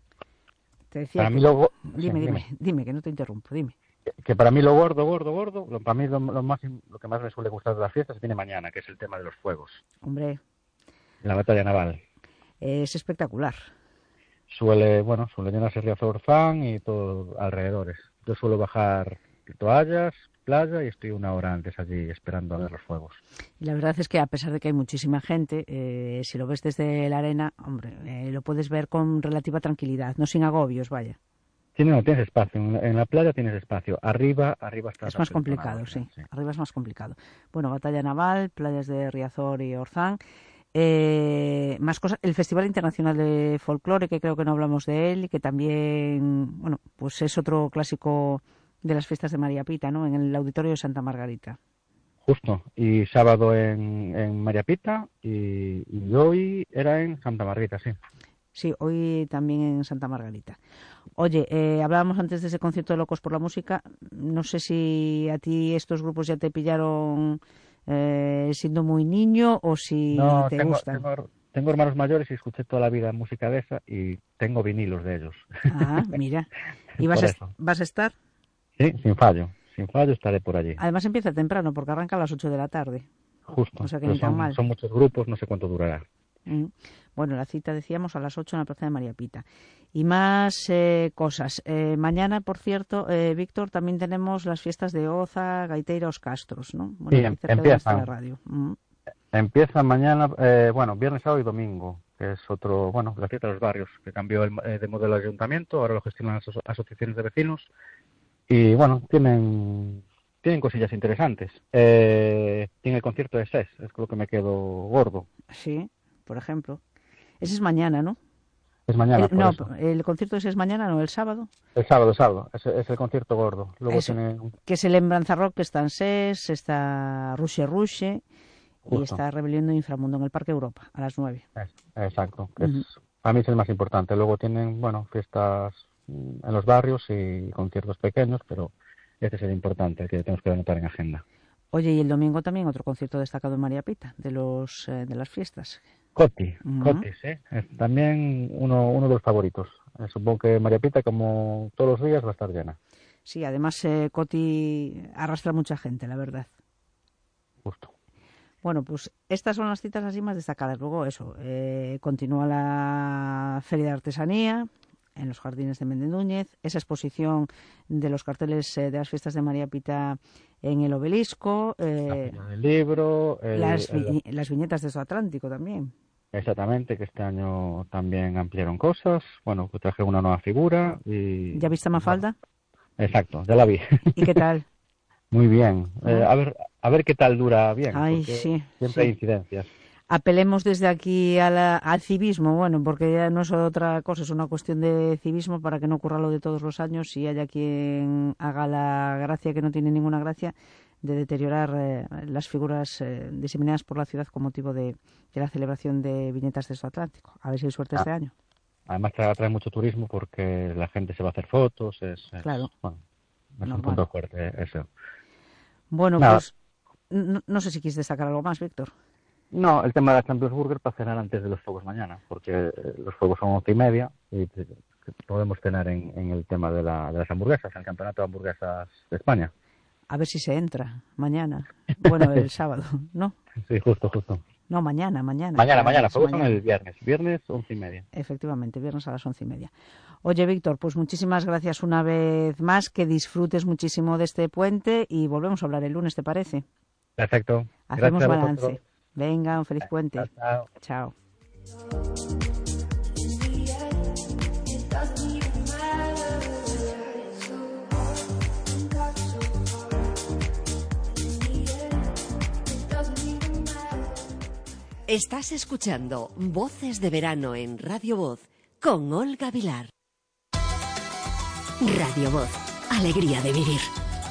Te decía para mí lo... Dime, que no te interrumpo, dime. Que para mí lo gordo, para mí lo que más me suele gustar de las fiestas viene mañana, que es el tema de los fuegos. Hombre. La batalla naval. Es espectacular. Suele llenarse Riazor Orzán y todo alrededores. Yo suelo bajar toallas, playa, y estoy una hora antes allí esperando a ver los fuegos. Y la verdad es que a pesar de que hay muchísima gente, si lo ves desde la arena, hombre, lo puedes ver con relativa tranquilidad, no sin agobios, vaya. Sí, no, tienes espacio. En la playa tienes espacio. Arriba está... Es más complicado, sí. Arriba es más complicado. Bueno, batalla naval, playas de Riazor y Orzán. Más cosas. El Festival Internacional de Folclore, que creo que no hablamos de él, y que también, bueno, pues es otro clásico de las fiestas de María Pita, ¿no? En el Auditorio de Santa Margarita. Justo, y sábado en María Pita y hoy era en Santa Margarita, sí. Sí, hoy también en Santa Margarita. Oye, hablábamos antes de ese concierto de Locos por la Música. No sé si a ti estos grupos ya te pillaron siendo muy niño o si No, te gustan. tengo hermanos mayores y escuché toda la vida música de esa y tengo vinilos de ellos. Ah, mira. ¿Y vas a estar? Sí, sin fallo estaré por allí. Además empieza temprano porque arranca a las 8 de la tarde. Justo, O sea que ni tan mal. son muchos grupos, no sé cuánto durará. Bueno, la cita decíamos a las 8 en la plaza de María Pita. Y más cosas. Mañana, por cierto, Víctor, también tenemos las fiestas de Oza, Gaiteiros, Castros, ¿no? Bueno, sí, empiezan. La radio. Empiezan mañana, viernes, sábado y domingo, que es otro, la fiesta de los barrios, que cambió de modelo de ayuntamiento, ahora lo gestionan las asociaciones de vecinos. Y tienen cosillas interesantes. Tiene el concierto de SES, es lo que me quedo gordo. Sí, por ejemplo. Ese es mañana, ¿no? Es mañana. El concierto ese es mañana, ¿no? ¿El sábado? El sábado. Es el concierto gordo. Luego que es el Embranza Rock, que está en SES, está Ruche y está Rebelión de Inframundo en el Parque Europa, a las 9. Exacto. Para mí es el más importante. Luego tienen, fiestas en los barrios y conciertos pequeños, pero este es el importante, el que tenemos que anotar en agenda. Oye, y el domingo también otro concierto destacado en María Pita, de las fiestas. Coti, sí. Es también uno de los favoritos. Supongo que María Pita, como todos los días, va a estar llena. Sí, además Coti arrastra mucha gente, la verdad. Justo. Bueno, pues estas son las citas así más destacadas. Luego eso, continúa la Feria de Artesanía en los jardines de Méndez Núñez, esa exposición de los carteles de las fiestas de María Pita en el Obelisco, el libro, las viñetas de Atlántico también. Exactamente, que este año también ampliaron cosas. Bueno, pues traje una nueva figura y... ¿Ya viste a Mafalda? Exacto, ya la vi. ¿Y qué tal? Muy bien. A ver qué tal dura bien. Ay, sí. Siempre hay incidencias. Apelemos desde aquí al civismo, bueno, porque ya no es otra cosa, es una cuestión de civismo para que no ocurra lo de todos los años y haya quien haga la gracia que no tiene ninguna gracia de deteriorar las figuras diseminadas por la ciudad con motivo de la celebración de viñetas de Atlántico. A ver si hay suerte este año. Además trae mucho turismo porque la gente se va a hacer fotos, claro. Es un punto fuerte eso. Bueno, pues no sé si quieres destacar algo más, Víctor. No, el tema de la Champions Burger para cenar antes de los fuegos mañana, porque los fuegos son 11:30 y podemos cenar en el tema de las hamburguesas, el campeonato de hamburguesas de España. A ver si se entra mañana. Bueno, el sábado, ¿no? Sí, justo. No, mañana. Mañana. Fuegos son el viernes 11:30. Efectivamente, viernes a las 11:30. Oye, Víctor, pues muchísimas gracias una vez más, que disfrutes muchísimo de este puente y volvemos a hablar el lunes, ¿te parece? Perfecto. Hacemos balance. Venga, un feliz puente. Chao. Estás escuchando Voces de Verano en Radio Voz con Olga Vilar. Radio Voz, alegría de vivir.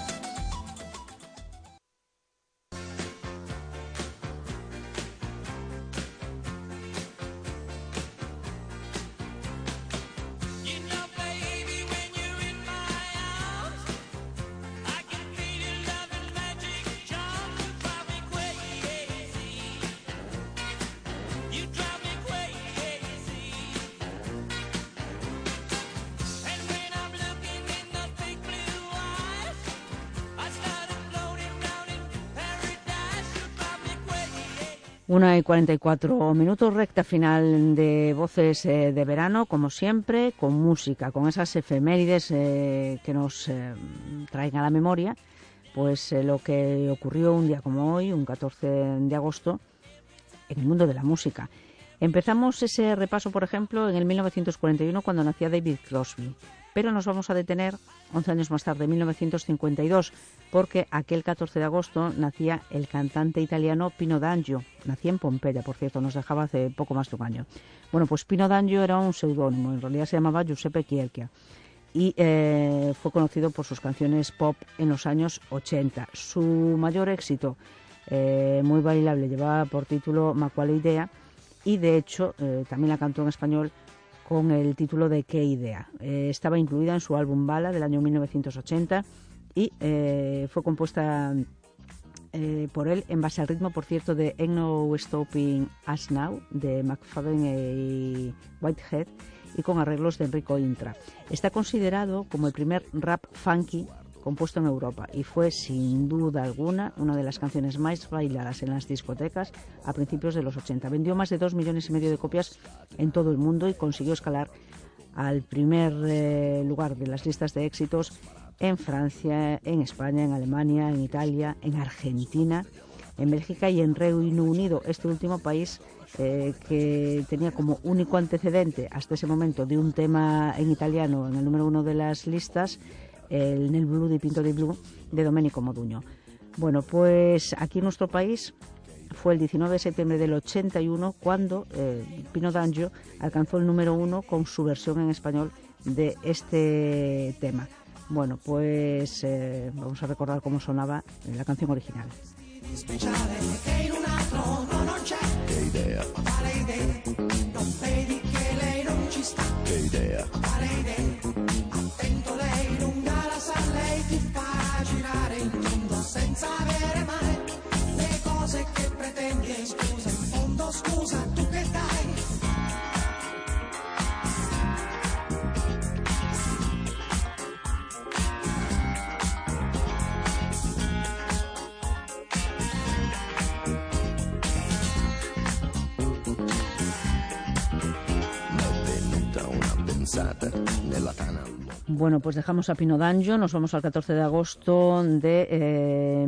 Una y 44 minutos, recta final de Voces de Verano, como siempre, con música, con esas efemérides que nos traen a la memoria, pues lo que ocurrió un día como hoy, un 14 de agosto, en el mundo de la música. Empezamos ese repaso, por ejemplo, en el 1941, cuando nacía David Crosby. Pero nos vamos a detener 11 años más tarde, en 1952, porque aquel 14 de agosto nacía el cantante italiano Pino D'Angio. Nacía en Pompeya, por cierto, nos dejaba hace poco más de un año. Bueno, pues Pino D'Angio era un seudónimo, en realidad se llamaba Giuseppe Chierchia, y fue conocido por sus canciones pop en los años 80. Su mayor éxito, muy bailable, llevaba por título Ma quale idea, y de hecho también la cantó en español con el título de ¿Qué idea? Estaba incluida en su álbum Bala del año 1980 y fue compuesta por él en base al ritmo, por cierto, de Ain't No Stopping Us Now de McFadden y Whitehead, y con arreglos de Enrico Intra. Está considerado como el primer rap funky compuesto en Europa y fue sin duda alguna una de las canciones más bailadas en las discotecas a principios de los 80. Vendió más de 2,5 millones de copias en todo el mundo y consiguió escalar al primer lugar de las listas de éxitos en Francia, en España, en Alemania, en Italia, en Argentina, en Bélgica y en Reino Unido, este último país que tenía como único antecedente hasta ese momento de un tema en italiano en el número 1 de las listas, el Nel Blu di Pinto di Blu de Domenico Modugno. Bueno, pues aquí en nuestro país fue el 19 de septiembre del 81 cuando Pino D'Angio alcanzó el número 1 con su versión en español de este tema. Bueno, pues vamos a recordar cómo sonaba la canción original. Che idea, non vedi che lei non ci sta, che idea, attento lei non la sa, lei ti fa girare il mondo senza avere mai le cose che pretendi, scusa, in fondo scusa, tu che dai? Bueno, pues dejamos a Pino D'Angio, nos vamos al 14 de agosto de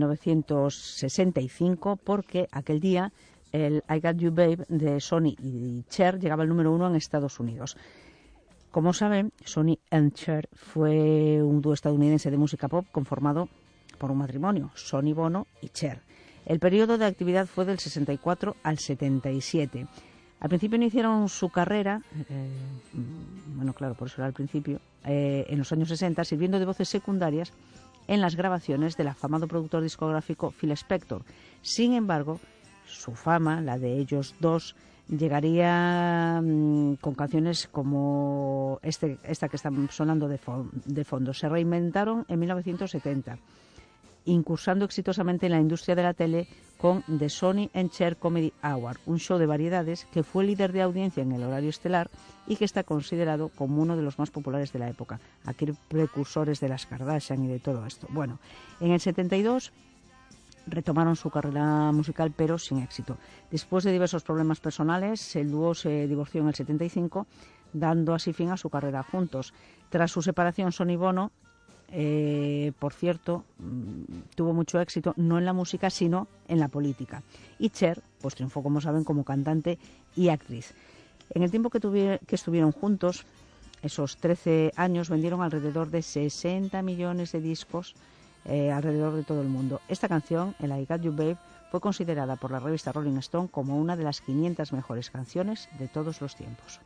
1965, porque aquel día el I Got You Babe de Sonny y Cher llegaba al número 1 en Estados Unidos. Como saben, Sonny and Cher fue un dúo estadounidense de música pop conformado por un matrimonio, Sonny Bono y Cher. El periodo de actividad fue del 64 al 77. Al principio iniciaron su carrera, bueno, claro, por eso era al principio, en los años 60, sirviendo de voces secundarias en las grabaciones del afamado productor discográfico Phil Spector. Sin embargo, su fama, la de ellos dos, llegaría con canciones como esta que están sonando de fondo. Se reinventaron en 1970. Incursando exitosamente en la industria de la tele con The Sonny and Cher Comedy Hour, un show de variedades que fue líder de audiencia en el horario estelar y que está considerado como uno de los más populares de la época, aquí precursores de las Kardashian y de todo esto. Bueno, en el 72 retomaron su carrera musical, pero sin éxito. Después de diversos problemas personales, el dúo se divorció en el 75, dando así fin a su carrera juntos. Tras su separación, Sonny Bono, por cierto, tuvo mucho éxito no en la música sino en la política, y Cher pues triunfó, como saben, como cantante y actriz. En el tiempo que estuvieron juntos, esos 13 años, vendieron alrededor de 60 millones de discos alrededor de todo el mundo. Esta canción, el I Got You Babe, fue considerada por la revista Rolling Stone como una de las 500 mejores canciones de todos los tiempos.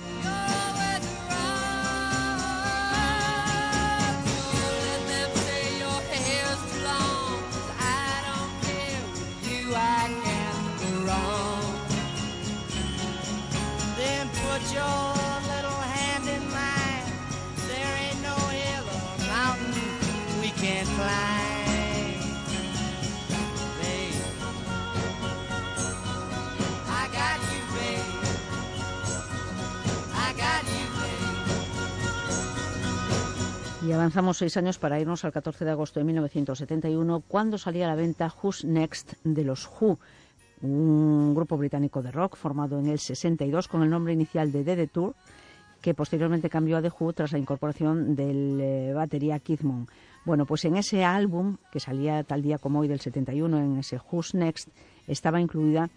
Y avanzamos 6 años para irnos al 14 de agosto de 1971, cuando salía a la venta Who's Next de los Who, un grupo británico de rock formado en el 62 con el nombre inicial de The Tour, que posteriormente cambió a The Who tras la incorporación del batería Keith Moon. Bueno, pues en ese álbum, que salía tal día como hoy del 71, en ese Who's Next, estaba incluida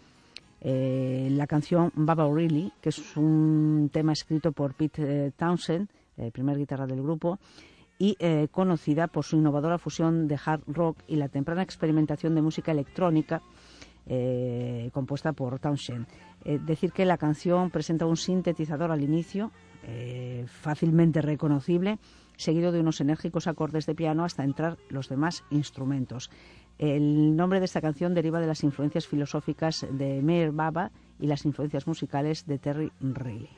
la canción Baba O'Reilly, que es un tema escrito por Pete Townshend, primer guitarra del grupo, y conocida por su innovadora fusión de hard rock y la temprana experimentación de música electrónica compuesta por Townshend. Decir que la canción presenta un sintetizador al inicio, fácilmente reconocible, seguido de unos enérgicos acordes de piano hasta entrar los demás instrumentos. El nombre de esta canción deriva de las influencias filosóficas de Meher Baba y las influencias musicales de Terry Riley.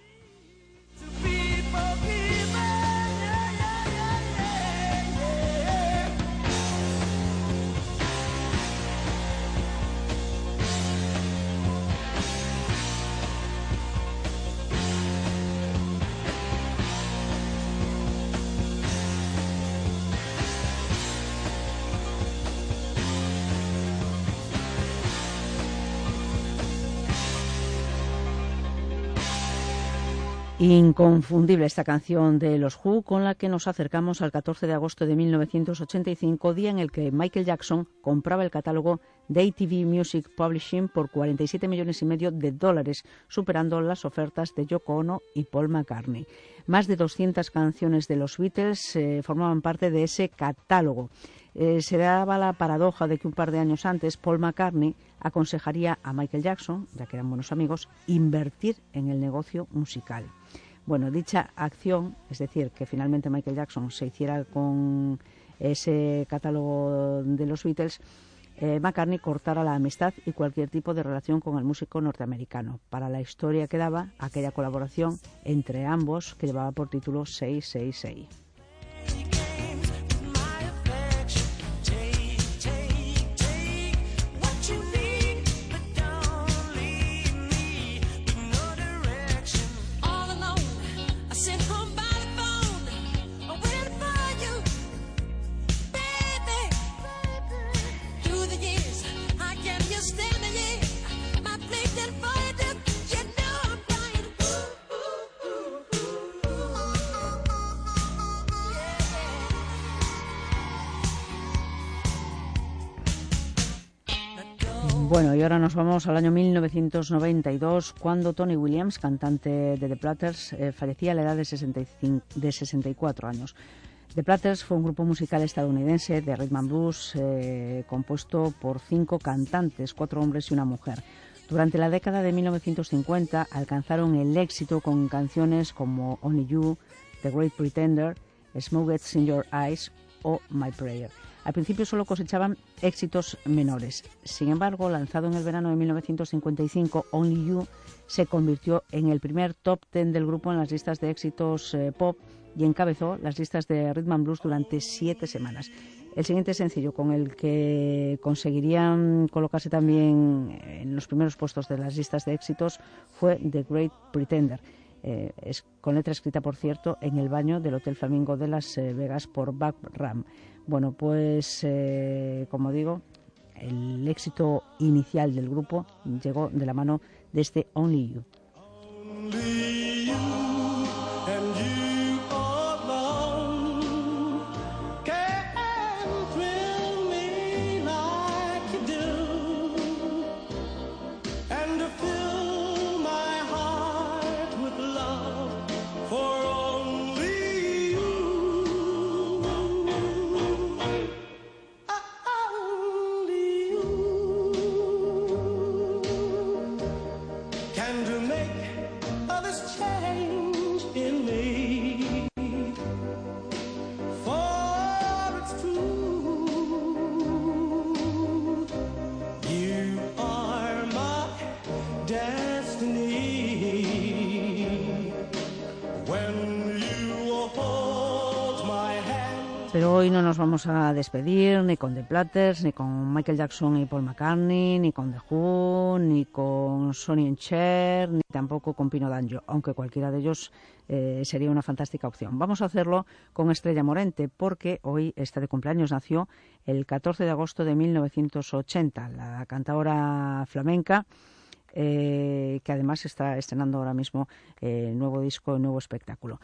Inconfundible esta canción de los Who, con la que nos acercamos al 14 de agosto de 1985, día en el que Michael Jackson compraba el catálogo de ATV Music Publishing por $47,5 millones, superando las ofertas de Yoko Ono y Paul McCartney. Más de 200 canciones de los Beatles formaban parte de ese catálogo. Se daba la paradoja de que un par de años antes Paul McCartney aconsejaría a Michael Jackson, ya que eran buenos amigos, invertir en el negocio musical. Bueno, dicha acción, es decir, que finalmente Michael Jackson se hiciera con ese catálogo de los Beatles, McCartney cortara la amistad y cualquier tipo de relación con el músico norteamericano. Para la historia que daba aquella colaboración entre ambos, que llevaba por título 666. Bueno, y ahora nos vamos al año 1992, cuando Tony Williams, cantante de The Platters, fallecía a la edad de 64 años. The Platters fue un grupo musical estadounidense de rhythm and blues compuesto por 5 cantantes, 4 hombres y una mujer. Durante la década de 1950 alcanzaron el éxito con canciones como Only You, The Great Pretender, Smoke Gets in Your Eyes o My Prayer. Al principio solo cosechaban éxitos menores. Sin embargo, lanzado en el verano de 1955, Only You se convirtió en el primer top 10 del grupo en las listas de éxitos pop y encabezó las listas de rhythm and blues durante 7 semanas. El siguiente sencillo con el que conseguirían colocarse también en los primeros puestos de las listas de éxitos fue The Great Pretender. Es con letra escrita, por cierto, en el baño del Hotel Flamingo de Las Vegas por Buck Ram. Bueno, pues como digo, el éxito inicial del grupo llegó de la mano de este Only You. Only you and you alone can thrill me like you do, and fill my heart with love for only you. Only you can do make this change in me, for it's true, you are my destiny, when you hold my hand. Pero hoy no nos vamos a despedir ni con The Platters, ni con Michael Jackson y Paul McCartney, ni con The Who, ni con Sonny and Cher, ni tampoco con Pino D'Angelo, aunque cualquiera de ellos sería una fantástica opción. Vamos a hacerlo con Estrella Morente, porque hoy está de cumpleaños. Nació el 14 de agosto de 1980, la cantadora flamenca, que además está estrenando ahora mismo nuevo disco, nuevo espectáculo.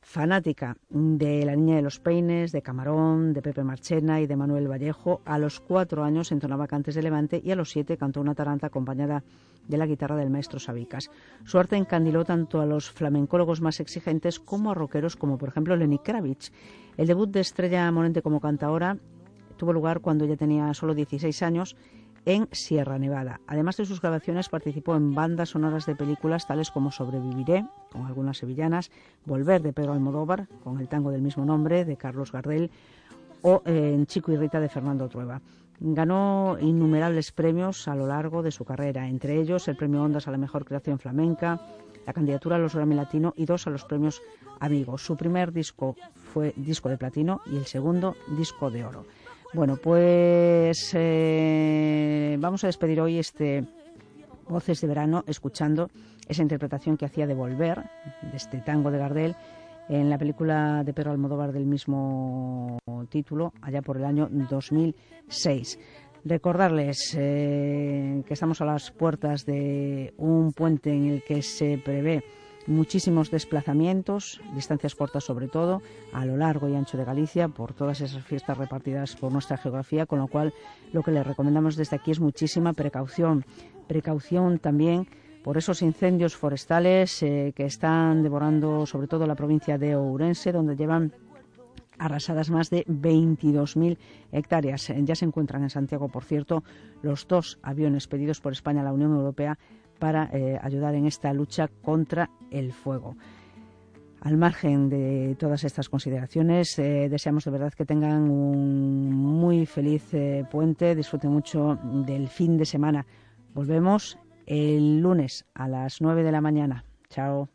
fanática de La Niña de los Peines, de Camarón, de Pepe Marchena y de Manuel Vallejo. A los 4 años entonaba cantes de Levante y a los 7 cantó una taranta acompañada de la guitarra del maestro Sabicas. Su arte encandiló tanto a los flamencólogos más exigentes como a rockeros como por ejemplo Lenny Kravitz. El debut de Estrella Morente como cantaora tuvo lugar cuando ella tenía solo 16 años en Sierra Nevada. Además de sus grabaciones, participó en bandas sonoras de películas tales como Sobreviviré, con algunas sevillanas, Volver, de Pedro Almodóvar, con el tango del mismo nombre, de Carlos Gardel, o en Chico y Rita, de Fernando Trueba. Ganó innumerables premios a lo largo de su carrera, entre ellos el premio Ondas a la mejor creación flamenca, la candidatura a los Grammy Latino y 2 a los premios Amigo. Su primer disco fue disco de platino y el segundo disco de oro. Bueno, pues vamos a despedir hoy este Voces de Verano escuchando esa interpretación que hacía de Volver, de este tango de Gardel, en la película de Pedro Almodóvar del mismo título, allá por el año 2006. Recordarles que estamos a las puertas de un puente en el que se prevé muchísimos desplazamientos, distancias cortas sobre todo, a lo largo y ancho de Galicia, por todas esas fiestas repartidas por nuestra geografía, con lo cual lo que les recomendamos desde aquí es muchísima precaución. Precaución también por esos incendios forestales que están devorando sobre todo la provincia de Ourense, donde llevan arrasadas más de 22.000 hectáreas. Ya se encuentran en Santiago, por cierto, los 2 aviones pedidos por España a la Unión Europea para ayudar en esta lucha contra el fuego. Al margen de todas estas consideraciones, deseamos de verdad que tengan un muy feliz puente, disfruten mucho del fin de semana. Volvemos el lunes a las 9 de la mañana. Chao.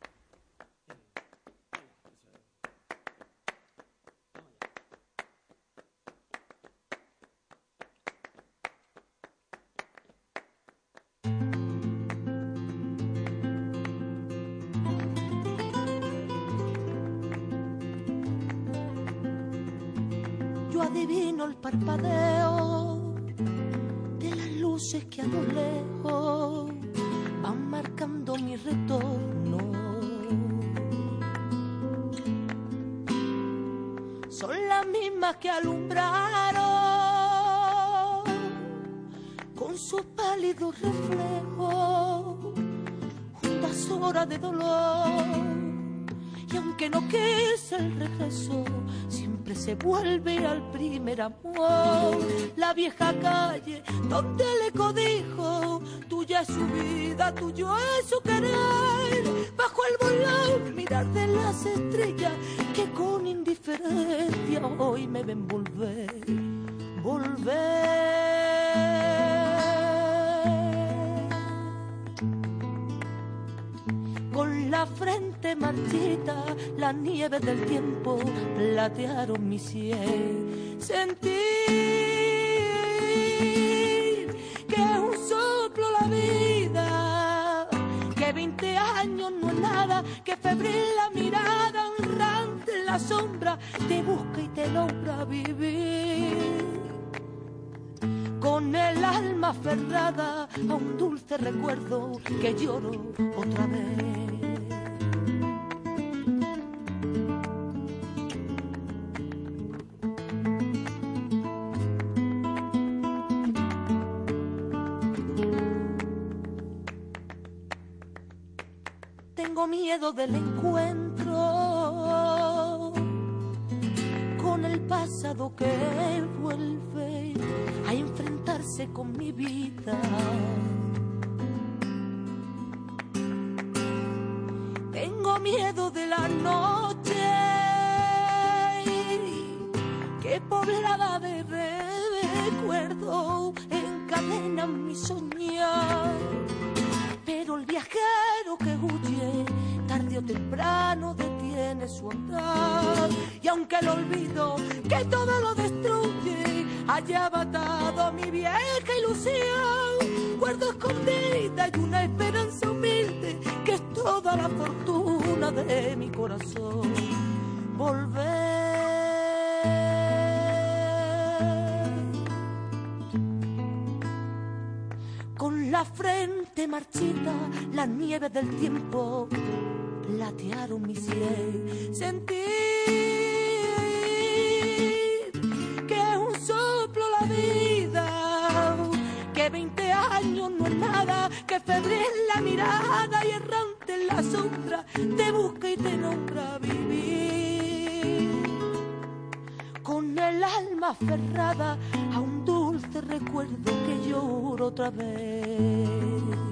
Yo adivino el parpadeo de las luces que a lo lejos van marcando mi retorno. Son las mismas que alumbraron con su pálido reflejo juntas horas de dolor. Y aunque no quise el regreso, siempre se vuelve al primer amor. La vieja calle donde el eco dijo, tuya es su vida, tuyo es su querer. Bajo el volón mirar de las estrellas que con indiferencia hoy me ven volver, volver. Con la frente marchita, la nieve del tiempo platearon mi sien. Sentir que es un soplo la vida, que 20 años no es nada, que febril la mirada honrante en la sombra te busca y te logra vivir. Con el alma aferrada a un dulce recuerdo que lloro otra vez. Tengo miedo del encuentro con el pasado que vuelve a enfrentarse con mi vida. Tengo miedo de la noche que poblada de recuerdo encadena mi soñar. Pero el viajero que huye tarde o temprano detiene su andar. Y aunque el olvido que todo lo destruye haya matado mi vieja ilusión, guardo escondida y una esperanza humilde que es toda la fortuna de mi corazón. Volver. Con la frente marchita, la nieve del tiempo platearon mi sien. Sentir que es un soplo la vida, que 20 años no es nada, que febril la mirada y errante en la sombra te busca y te nombra vivir. Con el alma aferrada a un dulce recuerdo que lloro otra vez.